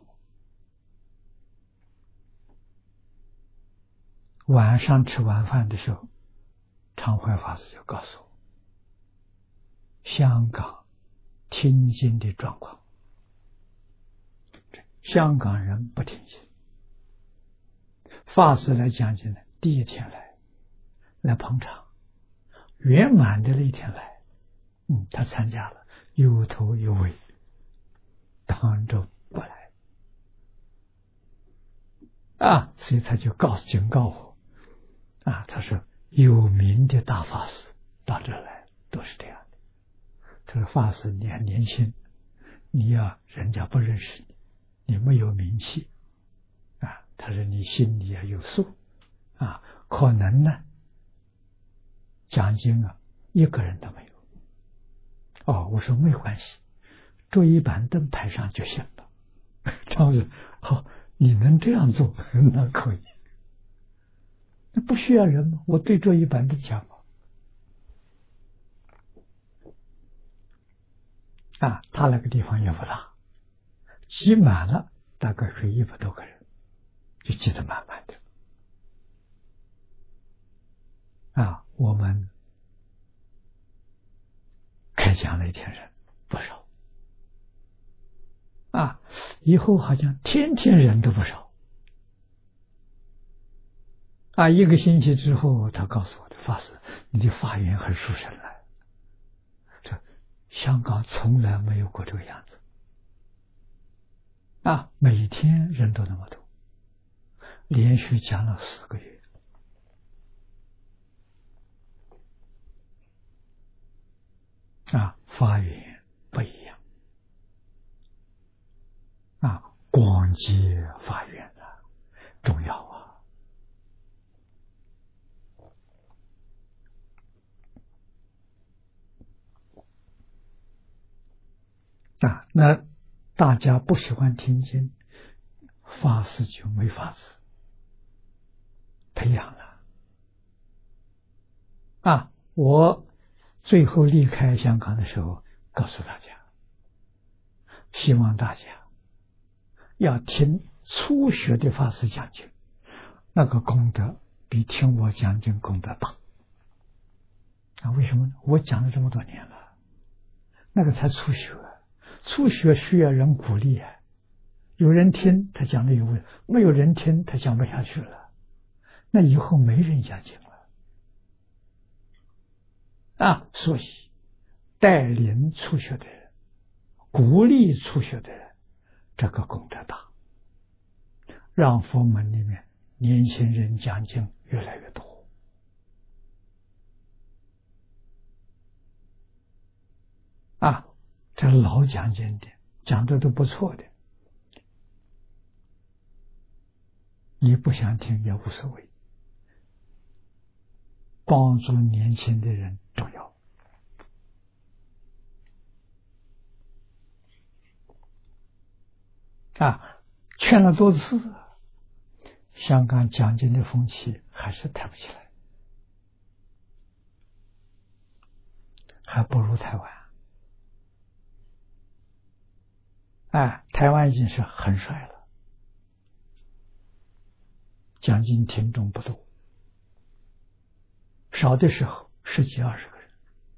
晚上吃晚饭的时候，常怀法师就告诉我香港听经的状况，香港人不听经， 法师来讲经呢，第一天来捧场，圆满的那一天来，他参加了，有头有尾，当中不来所以他就警告我他说有名的大法师到这来都是这样的。他说法师你还年轻，你人家不认识你，你没有名气他说你心里有数可能呢讲经一个人都没有。我说没关系，桌椅板凳排上就行了。张子你能这样做那可以，那不需要人吗？我对桌椅板凳讲他那个地方也不大，挤满了大概是100多个人，就挤得满满的我们开讲那天人不少以后好像天天人都不少1个星期之后，他告诉我的法师，你的法缘很殊胜了，这香港从来没有过这个样子每天人都那么多，连续讲了4个月法缘不一样广结法缘重要那大家不喜欢听经，法师就没法子培养了我最后离开香港的时候告诉大家，希望大家要听初学的法师讲经，那个功德比听我讲经功德大为什么呢？我讲了这么多年了，那个才初学，初学需要人鼓励有人听他讲的有味，没有人听他讲不下去了，那以后没人讲经了所以带领初学的人，鼓励初学的人，这个功德大，让佛门里面年轻人讲经越来越多这老讲经的讲的都不错的，你不想听也无所谓，帮助年轻的人重要劝了多次，香港讲经的风气还是抬不起来，还不如台湾台湾已经是很帅了，讲经听众不多，少的时候10几20个人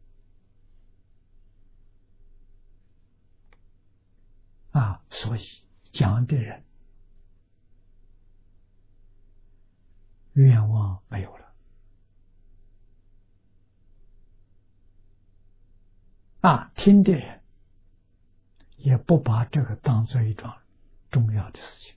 所以讲的人愿望没有了听的人也不把这个当做一桩重要的事情。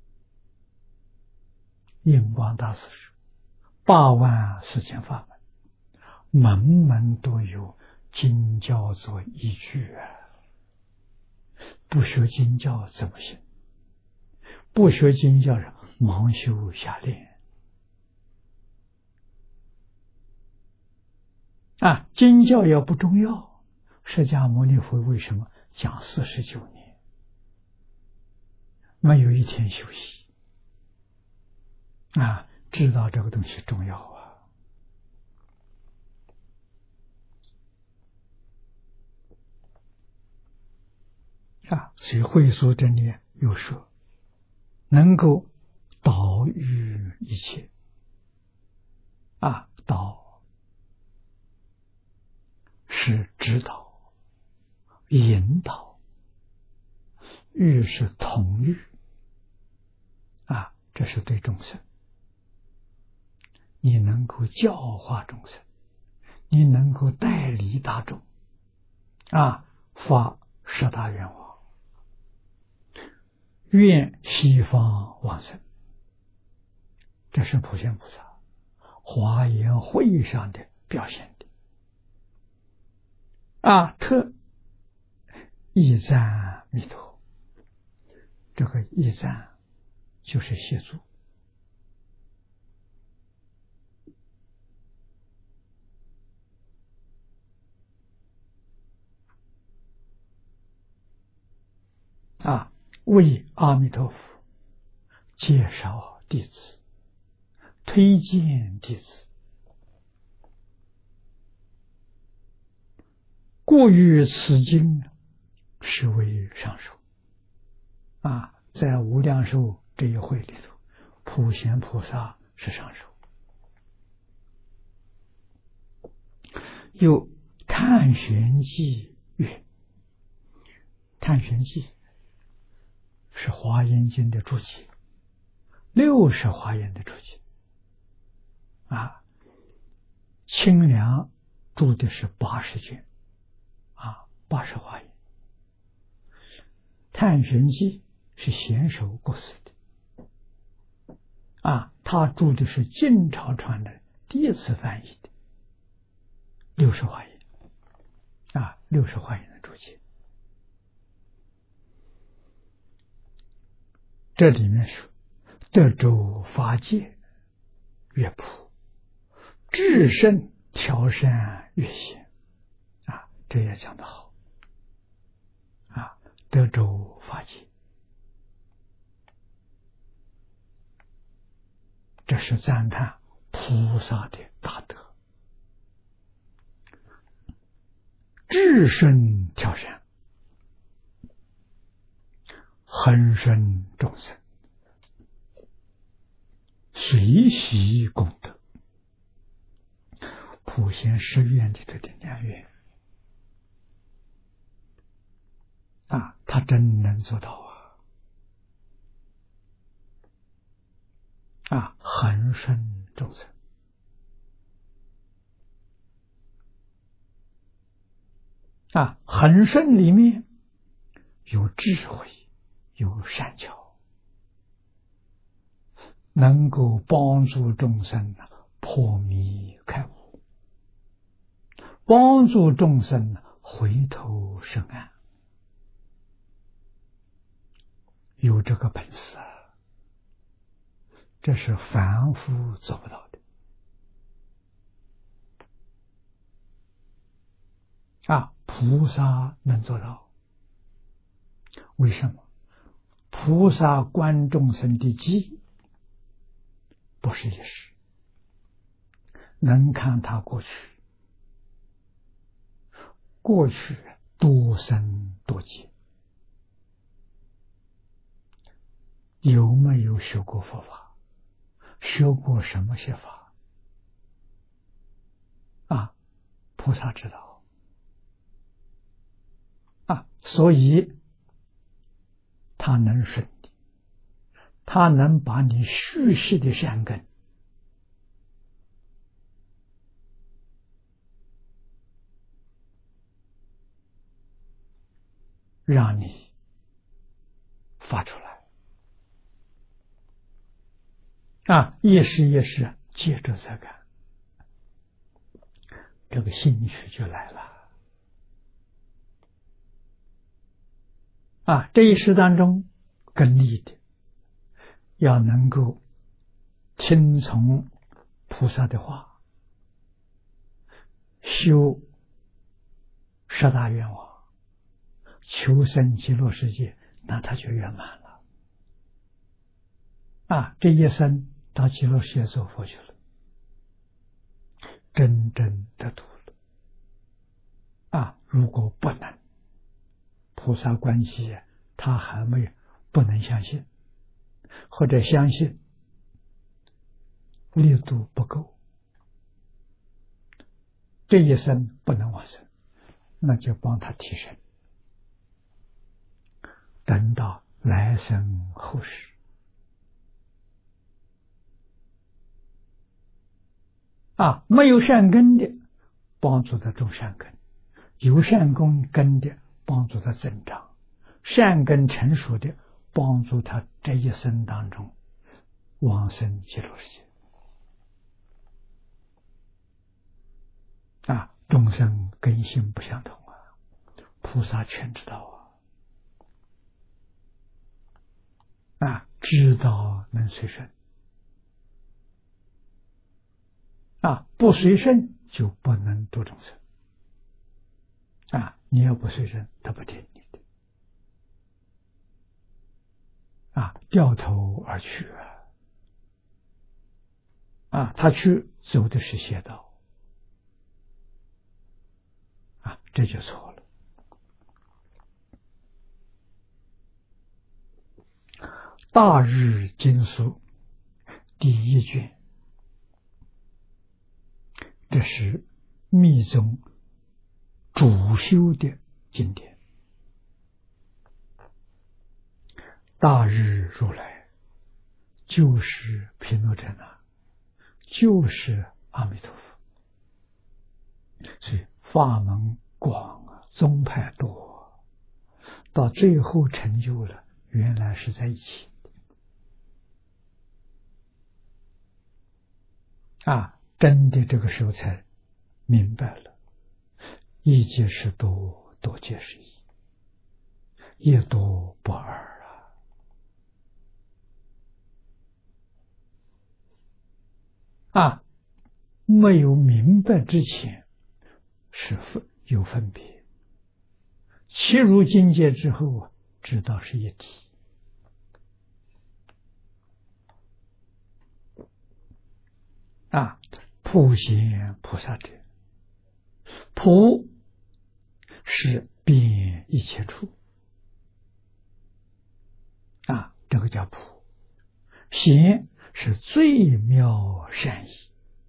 印光大师说8万4千法门，门门都有经教做依据不学经教怎么行？不学经教人盲修瞎练经教要不重要，释迦牟尼佛为什么讲49年，没有一天休息知道这个东西重要所以会所这里又说能够导育一切导是指导引导，育是同育这是对众生你能够教化众生，你能够代理大众，发十大愿望，愿西方往生。这是普贤菩萨华严会上的表现的。特一赞弥陀，这个一赞就是协助。为阿弥陀佛介绍弟子，推荐弟子，故于此经是为上首。在无量寿这一会里头，普贤菩萨是上首。有探玄记曰，探玄记是华严经的注解，60华严的注解。清凉注的是80卷，80华严。探玄记是贤首过世的，他注的是晋朝传的第一次翻译的60华严，60华严的注解。这里面说德州法界乐谱，至圣调善乐贤，这也讲得好。德州法界，这是赞叹菩萨的大德。至圣调善，恒生众生，随喜功德。普贤十愿里头的2愿，他真能做到恒生众生。恒生里面有智慧，有善巧，能够帮助众生破迷开悟，帮助众生回头是岸，有这个本事这是凡夫做不到的。菩萨能做到。为什么？菩萨观众生的机不是一时，能看他过去多生多劫，有没有学过佛法？学过什么学法？菩萨知道。所以他能顺你，他能把你蓄习的善根让你发出来。一时一时接着再干，这个兴趣就来了。这一世当中更利的，要能够听从菩萨的话，修十大愿望，求生极乐世界，那他就圆满了。这一生到极乐世界做佛去了，真正得度了。如果不能，菩萨观机他还没有不能相信，或者相信力度不够，这一生不能往生，那就帮他提升，等到来生后世没有善根的，帮助他种善根；有善根的，帮助他增长；善根成熟的，帮助他这一生当中往生极乐世界。众生根性不相同菩萨全知道知道能随顺不随顺就不能度众生你要不随顺，他不听你的掉头而去他去走的是邪道这就错了。大日经书第1卷，这是密宗主修的经典。大日如来就是毗卢遮那，就是阿弥陀佛。所以法门广宗派多，到最后成就了，原来是在一起真的这个时候才明白了，一即是多，多即是一，一多不二没有明白之前是有分别，切入境界之后知道是一体。普贤菩萨者，普是遍一切处这个叫普。贤是最妙善意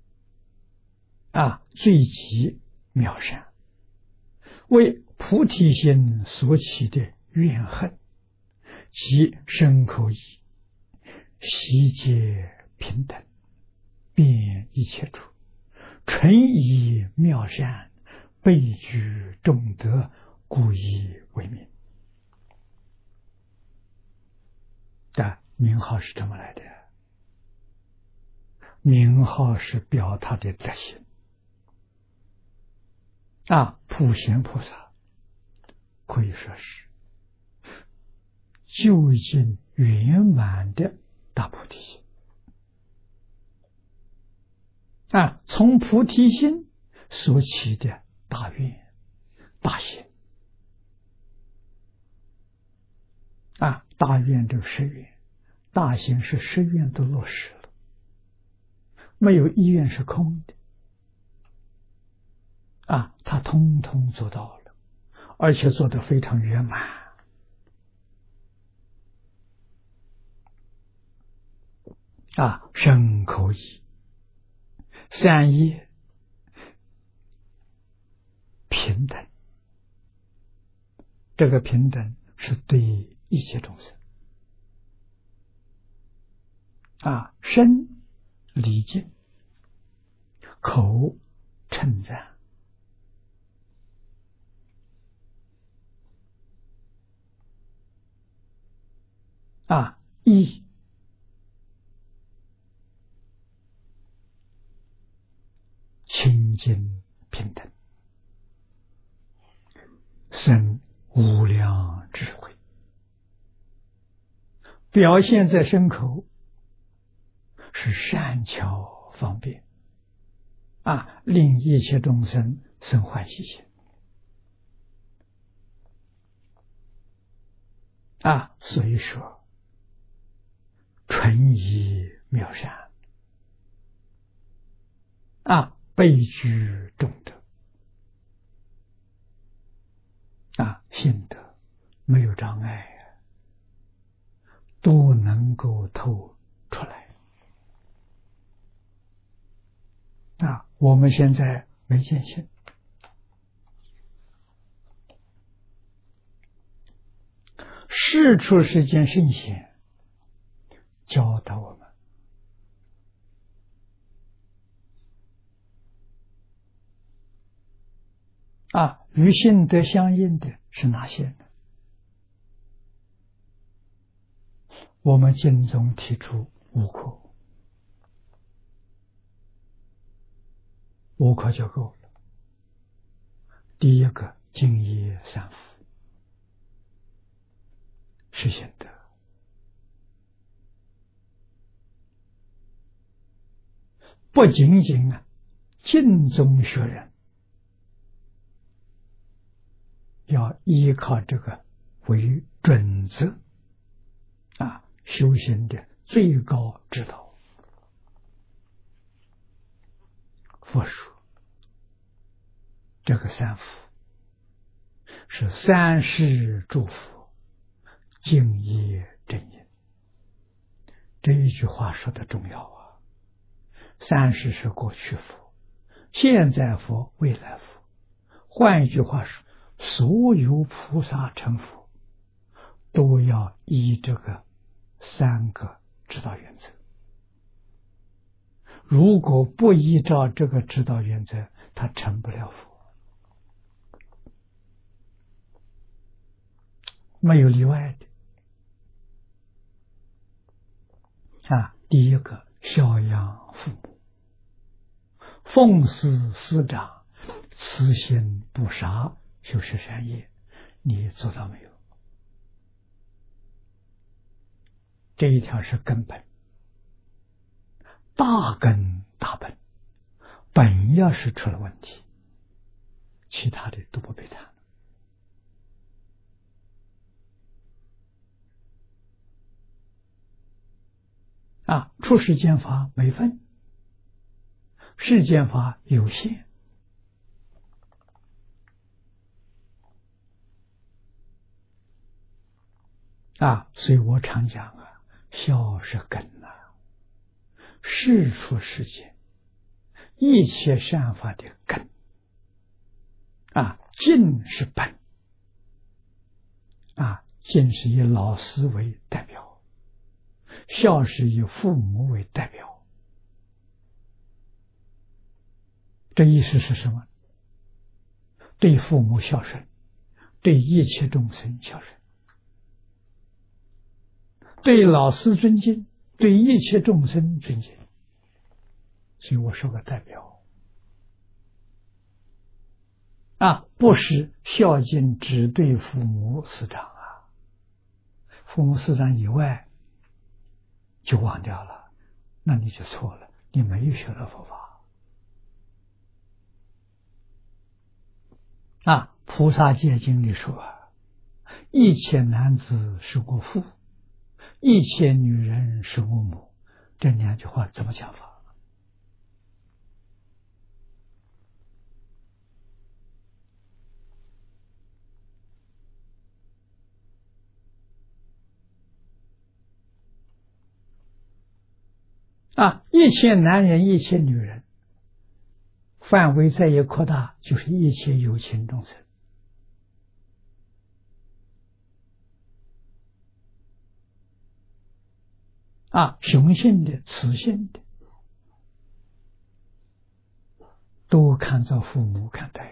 最极妙善，为菩提心所起的怨恨及身口意悉皆平等，遍一切处，纯以妙善，倍具众德，故以为名。名号是这么来的，名号是表他的德行普贤菩萨可以说是究竟圆满的大菩提心从菩提心所起的大愿大行大愿这个誓愿，大行是誓愿都落实了，没有一愿是空的他通通做到了，而且做得非常圆满身口意三业平等，这个平等是对一切众生身礼敬，口称赞意清净平等，生无量智慧，表现在身口是善巧方便令一切众生生欢喜心所以说纯以妙善倍具众德信德没有障碍都能够透出来我们现在没见性，世出世间圣贤教导我们与性德相应的是哪些呢？我们经中提出5颗，5颗就够了。第一个，净业三福，是性德。不仅仅尽宗学人要依靠这个为准则修行的最高指导。佛说这个三福是三世诸佛敬业正因，这一句话说的重要啊！三世是过去佛、现在佛、未来佛。换一句话说，所有菩萨成佛都要依这个3个指导原则。如果不依照这个指导原则，他成不了佛，没有例外的。第一个，孝养父母，奉事师长，慈心不杀，就是善业，你做到没有？这一条是根本，大根大本。本要是出了问题，其他的都不必谈。出世间法没分，世间法有限。所以我常讲孝是根世出世间一切善法的根敬是本敬是以老师为代表，孝是以父母为代表。这意思是什么？对父母孝顺，对一切众生孝顺，对老师尊敬，对一切众生尊敬。所以我说个代表不是孝敬只对父母师长父母师长以外就忘掉了，那你就错了，你没有学到佛法。菩萨戒经里说一切男子是我父，一切女人是我母，这2句话怎么讲法？一切男人一切女人，范围再一扩大，就是一切有情众生。雄性的雌性的都看作父母看待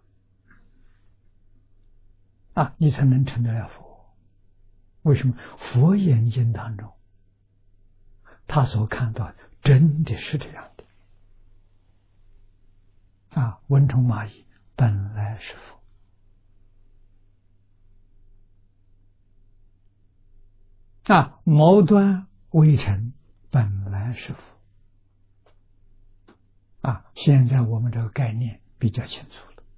你才能成得了佛。为什么？佛眼睛当中他所看到真的是这样的蚊虫蚂蚁本来是佛毛端微尘本来是佛现在我们这个概念比较清楚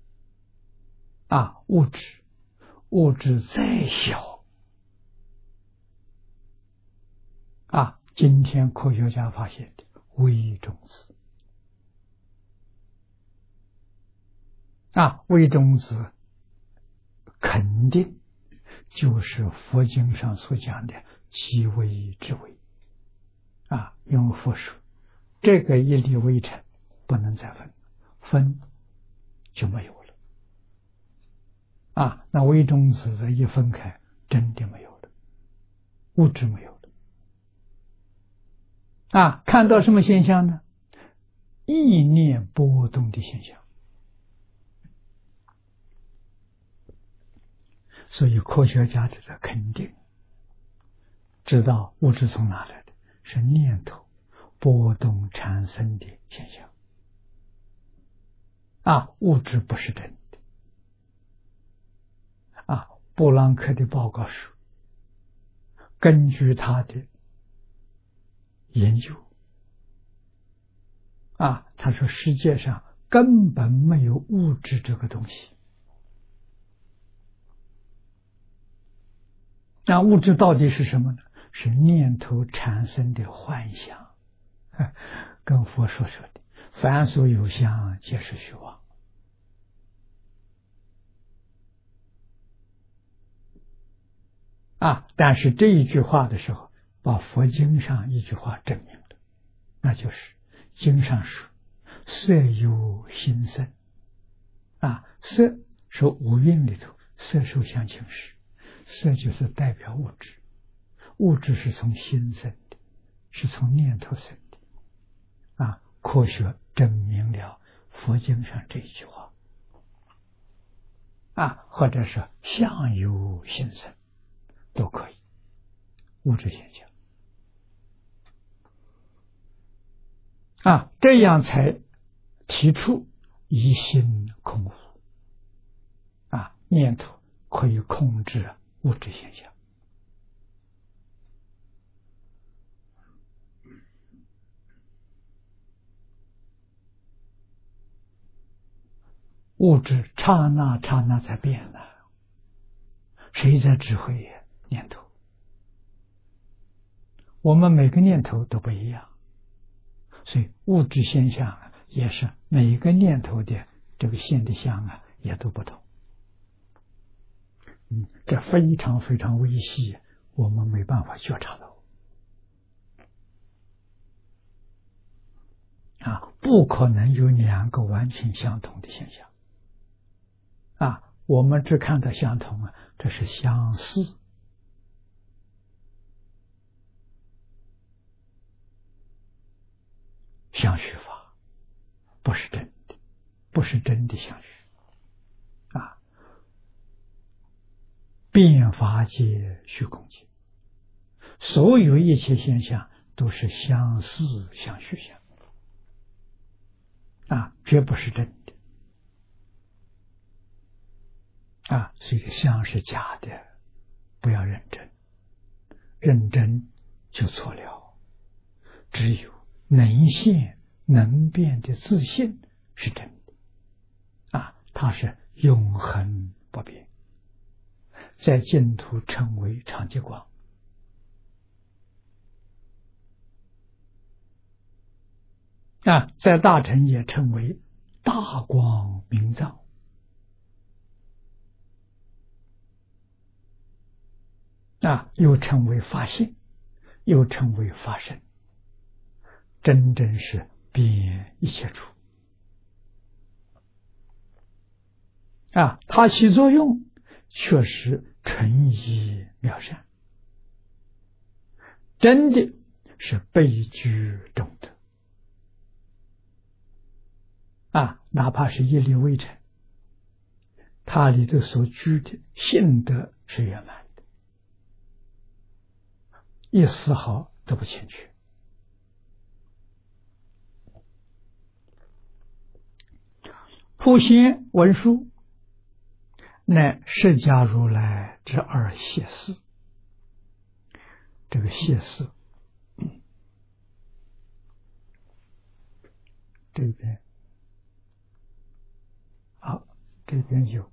了物质再小今天科学家发现的微中子微中子肯定就是佛经上所讲的极微之微因为佛说这个一粒微尘不能再分，分就没有了那微中子一分开真的没有了，物质没有了看到什么现象呢？意念波动的现象所以科学家就在肯定，知道物质从哪来的，是念头波动产生的现象。物质不是真的。布朗克的报告说，根据他的研究，他说世界上根本没有物质这个东西。那物质到底是什么呢？是念头产生的幻象。跟佛说的，凡所有相，皆是虚妄。但是这一句话的时候，把佛经上一句话证明了，那就是经上说色有心生。色是五蕴里头色受想行识，色就是代表物质，物质是从心生的，是从念头生的。科学证明了佛经上这一句话。或者是相由心生都可以，物质现象。这样才提出一心空无。念头可以控制物质现象。物质刹那刹那在变呢，谁在指挥呀？念头。我们每个念头都不一样，所以物质现象也是每一个念头的这个现的相也都不同。这非常非常微细，我们没办法觉察到。不可能有两个完全相同的现象。我们只看到相同这是相似。相续法不是真的，不是真的相续。变法界、虚空界，所有一切现象都是相似相续相，绝不是真的。所以相是假的，不要认真，认真就错了。只有能现能变的自信是真的，它是永恒不变，在净土称为常寂光。在大乘也称为大光明藏。又称为法性，又称为法身，真正是遍一切处。它起作用确实纯一妙善，真的是倍居中德。哪怕是一粒微尘，它里头所居的性德是圆满的，一丝毫都不欠缺。普贤文殊，乃释迦如来之二谢事。这个谢事，这边这边有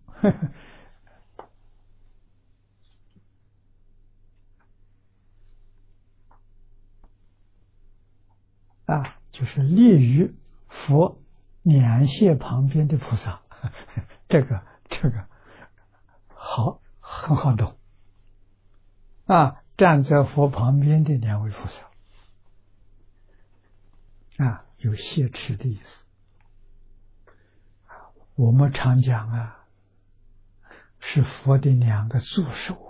就是立于佛两谢旁边的菩萨，这个好，很好懂。站在佛旁边的两位菩萨，有谢持的意思。我们常讲是佛的两个助手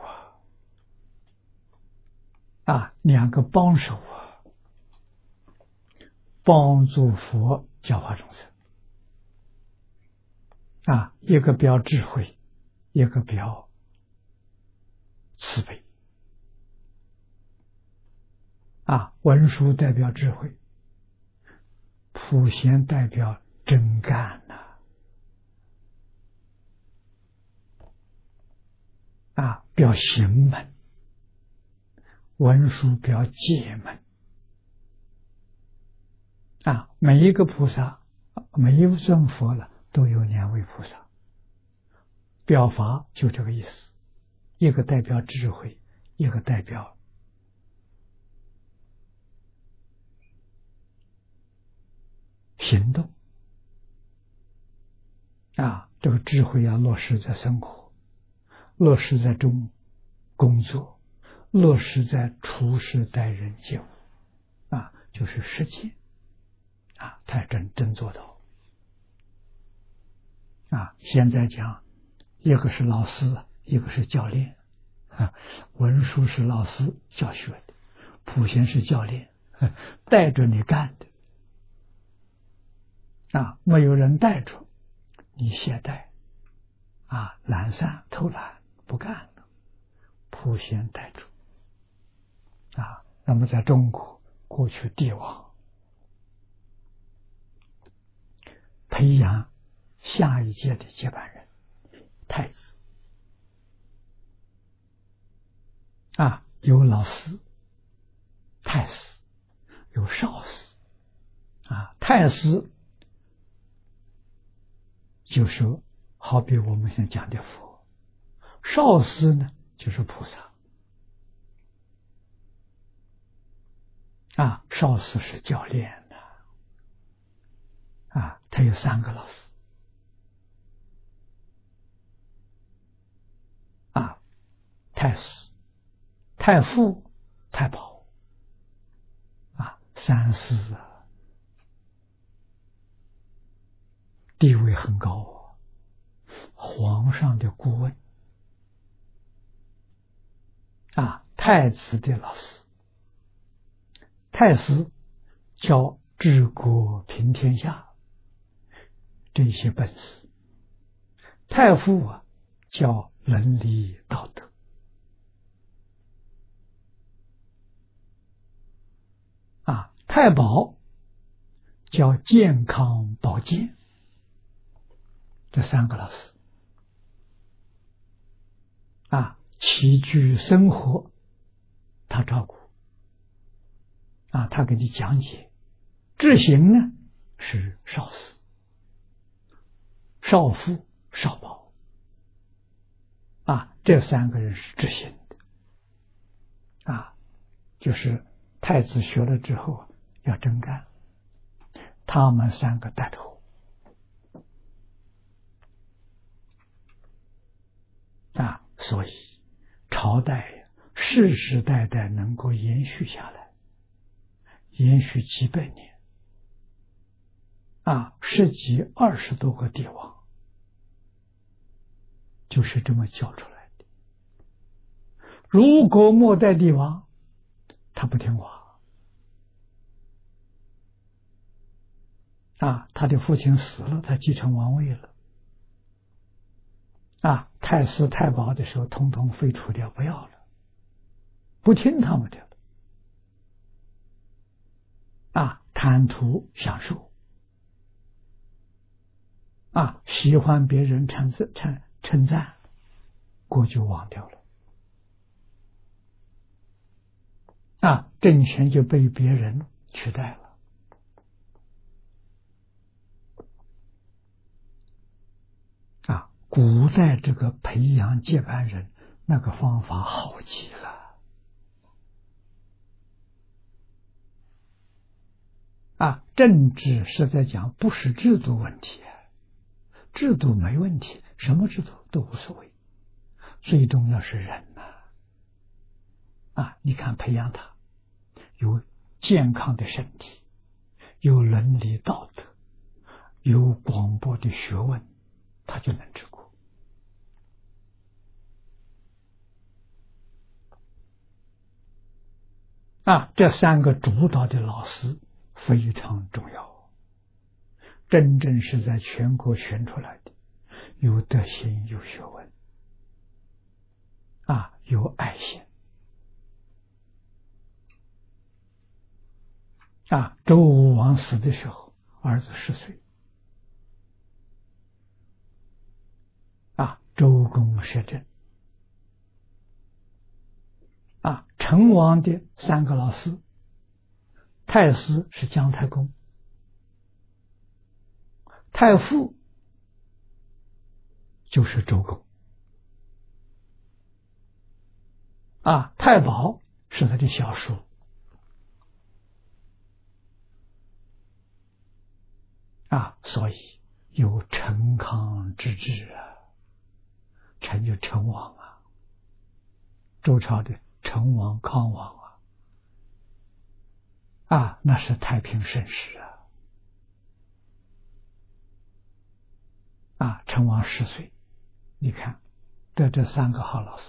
两个帮手帮助佛教化众生。一个表智慧，一个表慈悲。文殊代表智慧，普贤代表真干表行门，文殊表戒门。每一个菩萨，每一尊佛了，都有2位菩萨。表法就这个意思，一个代表智慧，一个代表行动。这个智慧要落实在生活，落实在工作，落实在处事待人接物，就是实践。他真做到。现在讲，一个是老师，一个是教练。文殊是老师教学的，普贤是教练，带着你干的。没有人带着你懈怠，懒散偷懒不干了，普贤带着。那么在中国过去帝王培养下一届的接班人，太子。有老师、太师，有少师。太师就是好比我们现在讲的佛，少师呢就是菩萨。少师是教练的。他有3个老师。太师、太傅、太保。3师地位很高，皇上的顾问。太子的老师。太师教治国平天下这些本事，太傅教伦理道德。太保教健康保健。这3个老师。起居生活他照顾。他给你讲解。治行呢是少师、少傅、少保。这3个人是执行的。就是太子学了之后要真干，他们3个带头。所以朝代世世代代能够延续下来，延续几百年。10几20多个帝王就是这么教出来的。如果末代帝王他不听话，他的父亲死了，他继承王位了。太师太保的时候统统废除掉，不要了，不听他们的了。贪图享受。喜欢别人称赞，国就忘掉了。政权就被别人取代了。古代这个培养接班人那个方法好极了。政治是在讲不是制度问题，制度没问题，什么制度都无所谓，最重要是人你看培养他有健康的身体，有伦理道德，有广博的学问，他就能治国。这3个主导的老师非常重要，真正是在全国选出来的，有德行有学问。 有爱心。周武王死的时候，儿子10岁。周公摄政。成王的3个老师，太师是姜太公，太傅就是周公。太保是他的小叔。所以有成康之治成就成王周朝的成王康王那是太平盛世成王10岁，你看得这3个好老师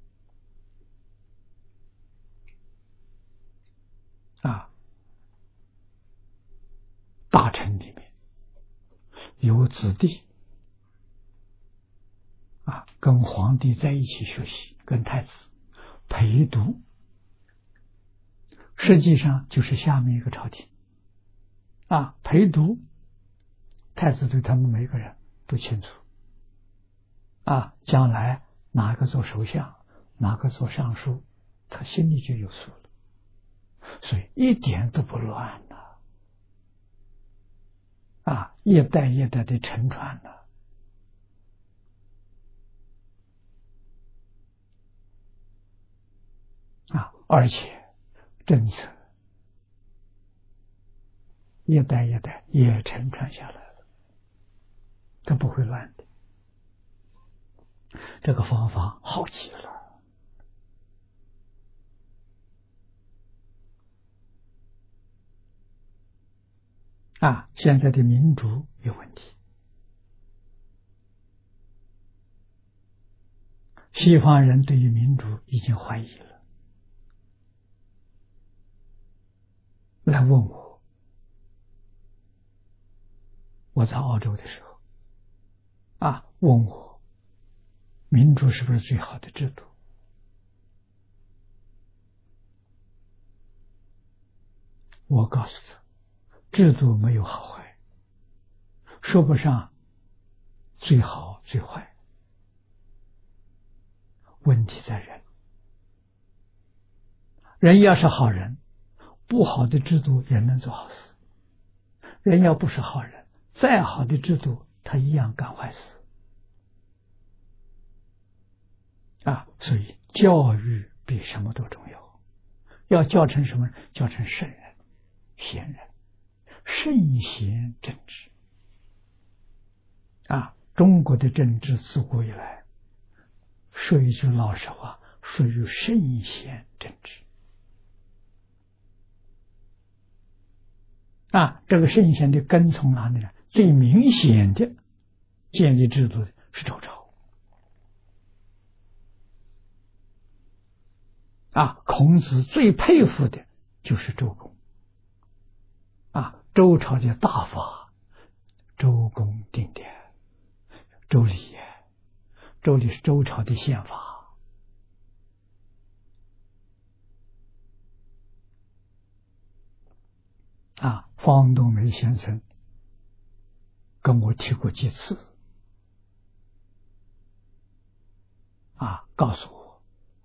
大臣里面有子弟跟皇帝在一起学习，跟太子陪读，实际上就是下面一个朝廷陪读，太子对他们每个人都清楚将来哪个做首相，哪个做尚书，他心里就有数了，所以一点都不乱一代一代的承传而且政策一代一代也承传下来了，它不会乱的。这个方法好极了现在的民主有问题，西方人对于民主已经怀疑了，来问我在澳洲的时候问我民主是不是最好的制度？我告诉他，制度没有好坏，说不上最好最坏，问题在人。人要是好人，不好的制度也能做好事；人要不是好人，再好的制度他一样干坏事所以教育比什么都重要。要教成什么？教成圣人、贤人，圣贤政治中国的政治自古以来，说一句老实话，属于圣贤政治这个圣贤的根从哪里呢？最明显的建立制度是周朝孔子最佩服的就是周公周朝的大法，周公定的周礼周礼是周朝的宪法方东梅先生跟我提过几次告诉我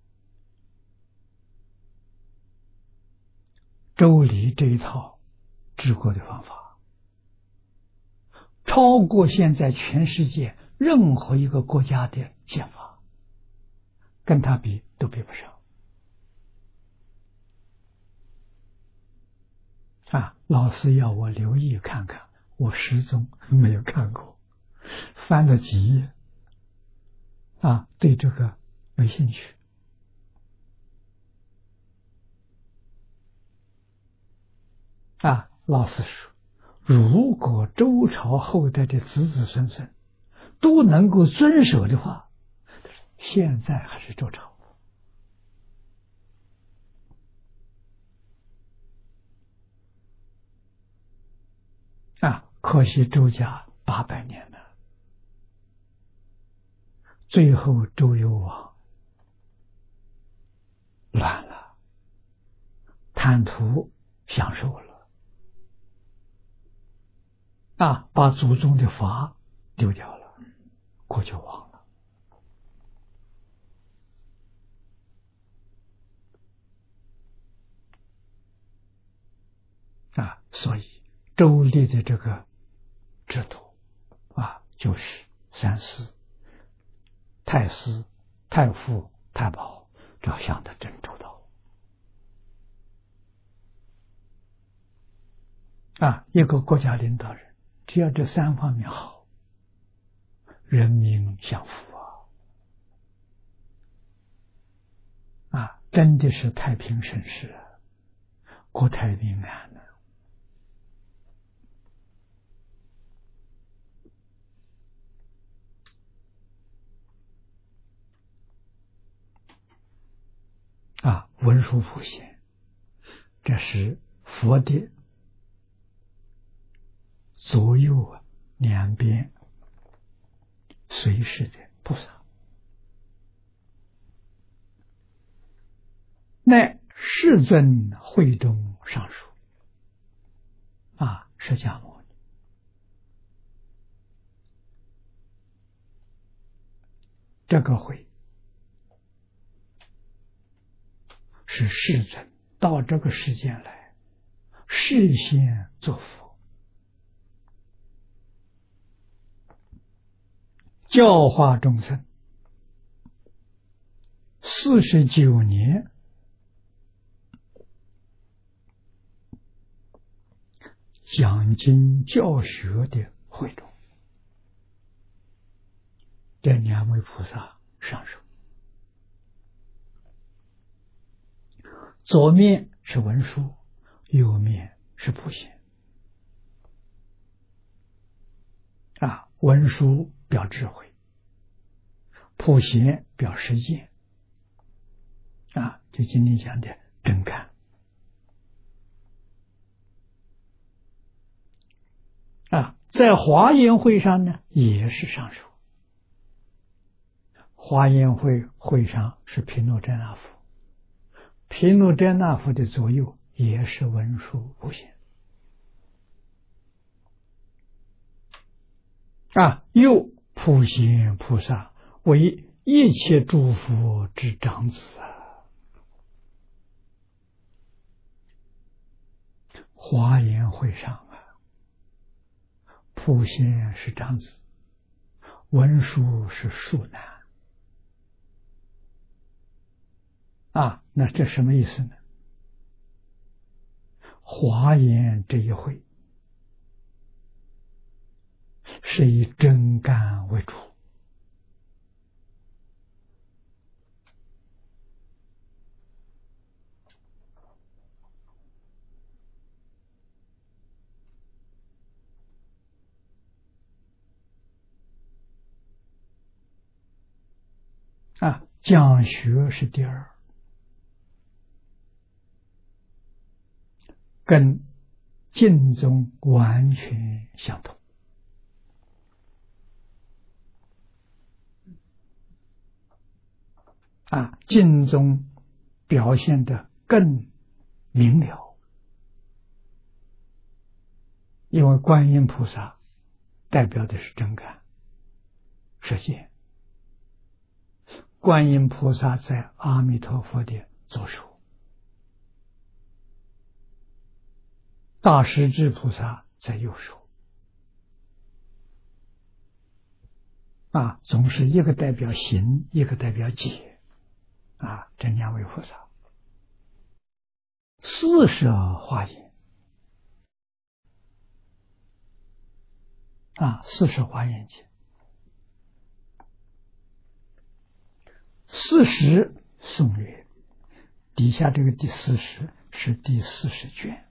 周礼这一套治国的方法超过现在全世界任何一个国家的宪法，跟他比都比不上老师要我留意看看，我始终没有看过，翻了几页对这个没兴趣老师说，如果周朝后代的子子孙孙都能够遵守的话，现在还是周朝可惜周家800年了，最后周幽王贪图享受了，把祖宗的法丢掉了，国就亡了。所以周历的这个制度就是三司、太师、太傅、太保，这要想得真周到。一个国家领导人，只要这三方面好，人民享福真的是太平盛世，国泰民安文殊普贤，这是佛的左右两边随侍的菩萨，乃世尊会中上书释迦牟尼。这个会是世尊到这个世间来示现作佛，教化众生49年，讲经教学的会中，这两位菩萨上首，左面是文殊，右面是普贤。文殊表智慧，普贤表实践。就今天讲的真看。在华严会上呢，也是上首。华严会上是毗卢遮那佛，毗卢遮那佛的左右也是文殊普贤。右普贤菩萨为一切诸佛之长子华严会上普贤是长子，文殊是庶男。那这什么意思呢？华严这一会是以真干为主，讲学是第二，跟净宗完全相同。净宗表现得更明了，因为观音菩萨代表的是真干实践，观音菩萨在阿弥陀佛的左手，大势至菩萨在右手。总是一个代表行，一个代表解。这两位菩萨四摄华严，四摄华严经40颂曰，底下这个第40是第40卷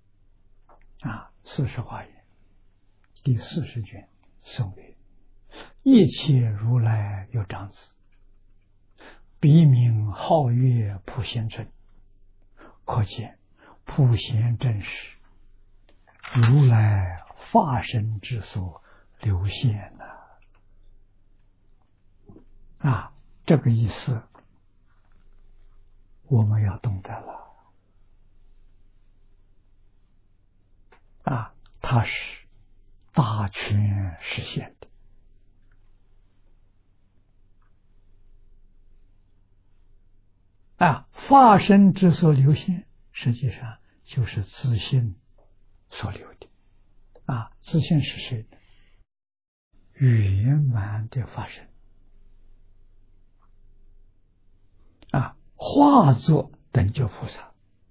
四摄华严第40卷颂曰，一切如来有长子，彼名皓月普贤尊，可见普贤真实如来化身之所流现这个意思我们要懂得了它是大权实现的。法身之所流现，实际上就是自性所流的。自性是谁呢？圆满的法身。化作等觉菩萨，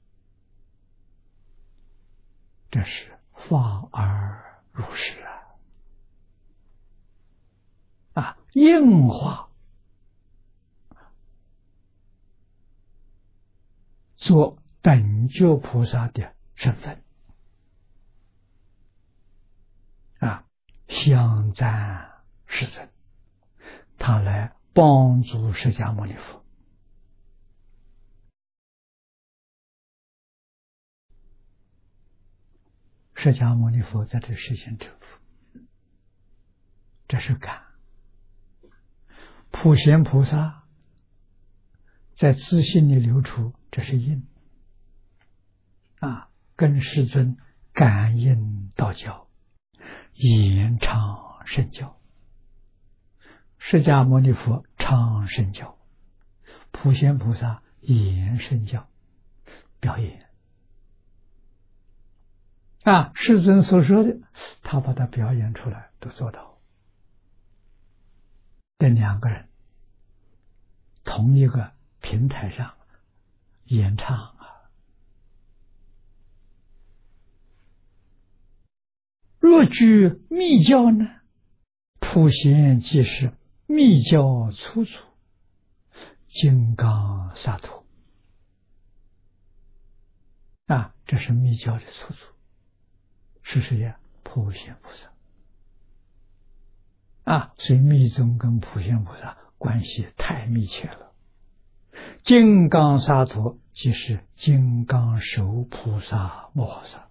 这是法而如是应化做等觉菩萨的身份，相赞世尊，他来帮助释迦牟尼佛。释迦牟尼佛在这实现成佛，这是感。普贤菩萨在自信里流出，这是应。跟世尊感应道交，言唱圣教。释迦牟尼佛唱圣教，普贤菩萨言圣教，表演。世尊所说的，他把它表演出来，都做到。这两个人同一个平台上演唱若居密教呢，普贤即是密教粗粗，金刚萨埵。这是密教的粗粗。是谁呀？普贤菩萨。所以密宗跟普贤菩萨关系太密切了。金刚萨埵即是金刚手菩萨摩诃萨。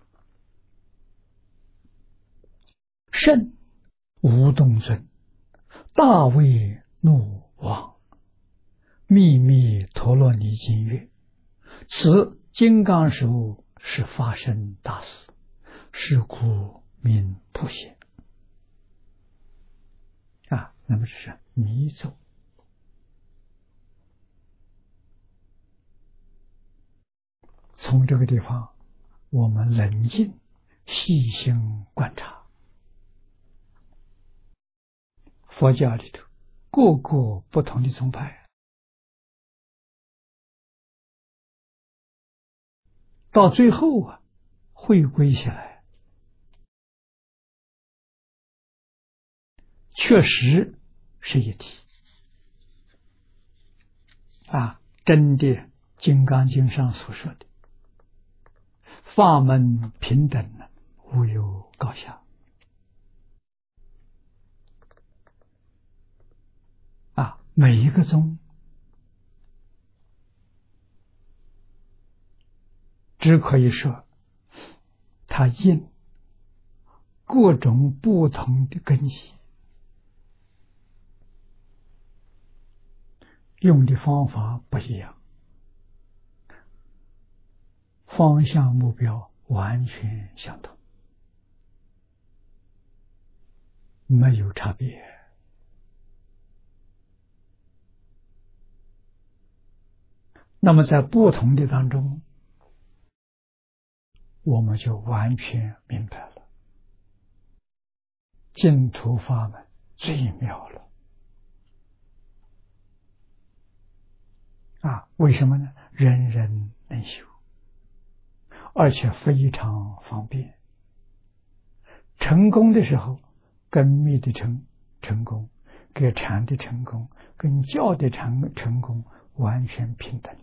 圣无动尊，大卫怒王，秘密陀罗尼经曰：此金刚手是发身大士，是故名普贤。那么这是密咒。从这个地方，我们冷静细心观察，佛教里头各个不同的宗派，到最后回归下来，确实是一体。真的《金刚经》上所说的法门平等，无有高下。每一个宗只可以说它应各种不同的根基，用的方法不一样，方向目标完全相同，没有差别。那么在不同的当中，我们就完全明白了，净土法门最妙了。为什么呢？人人能修，而且非常方便。成功的时候，跟密的成功，跟禅的成功，跟教的成功完全平等。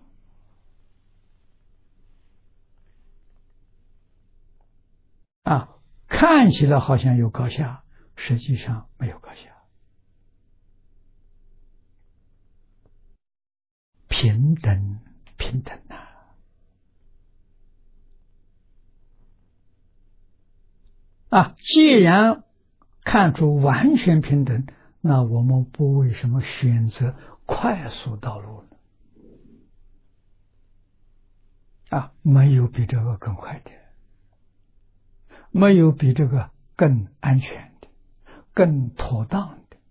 看起来好像有高下，实际上没有高下，平等平等既然看出完全平等，那我们不为什么选择快速道路呢？没有比这个更快的。 没有比这个更安全的、更妥当的。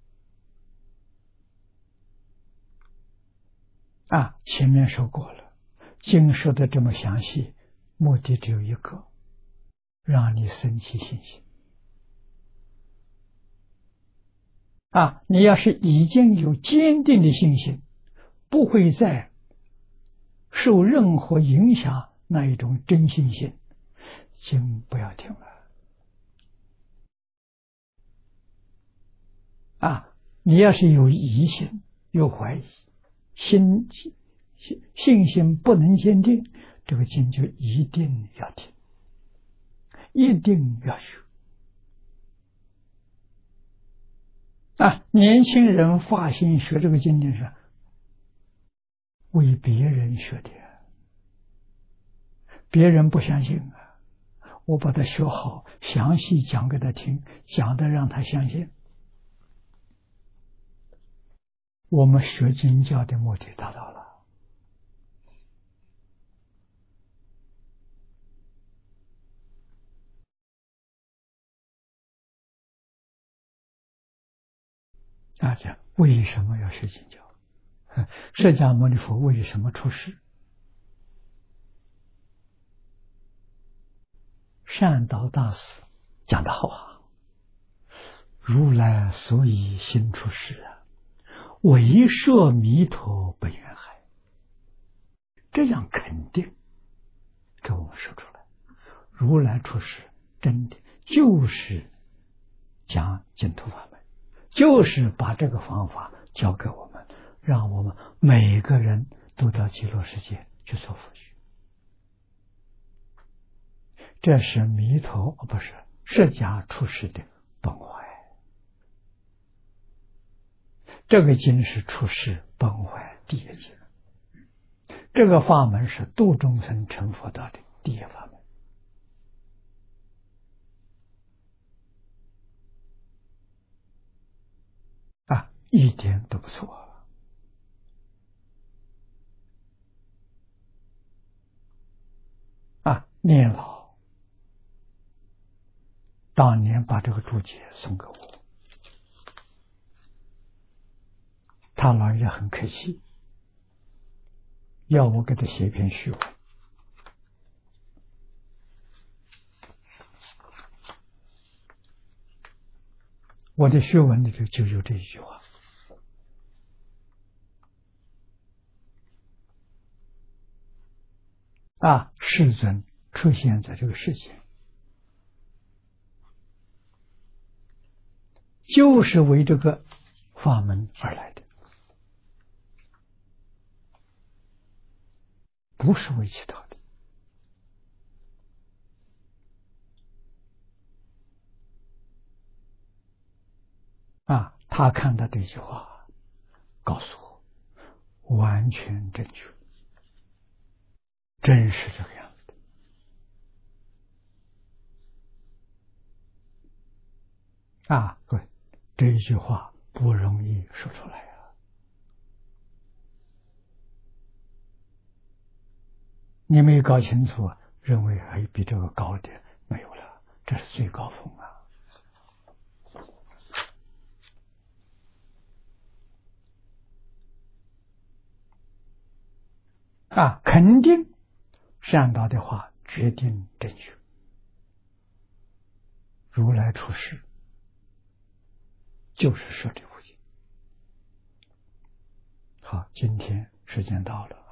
前面说过了，经说的这么详细，目的只有一个，让你升起信心。你要是已经有坚定的信心，不会再受任何影响，那一种真信心，经不要听了。你要是有疑心、有怀疑，信心不能坚定，这个经就一定要听，一定要学。年轻人发心学这个经典是为别人学的，别人不相信我把它学好，详细讲给他听，讲的让他相信。我们学经教的目的达到了。这为什么要学经教？释迦牟尼佛为什么出世？善导大师讲得好如来所以心出世为摄弥陀本愿海，这样肯定给我们说出来。如来出世真的就是讲净土法门，就是把这个方法教给我们，让我们每个人都到极乐世界去做佛学。这是弥陀不是释迦出世的本怀，这个经是出世本怀第一经，这个法门是度众生成佛道的第一法门一点都不错。念老当年把这个注解送给我，他老人家很客气，要我给他写一篇序文。我的序文里头就有这一句话。世尊出现在这个世界，就是为这个法门而来的，不是为其他的。他看到这句话，告诉我完全正确，真是这个样子的。各位，这一句话不容易说出来你没搞清楚，认为还比这个高的没有了，这是最高峰肯定善导的话决定正确。如来出世就是舍利弗经。好，今天时间到了。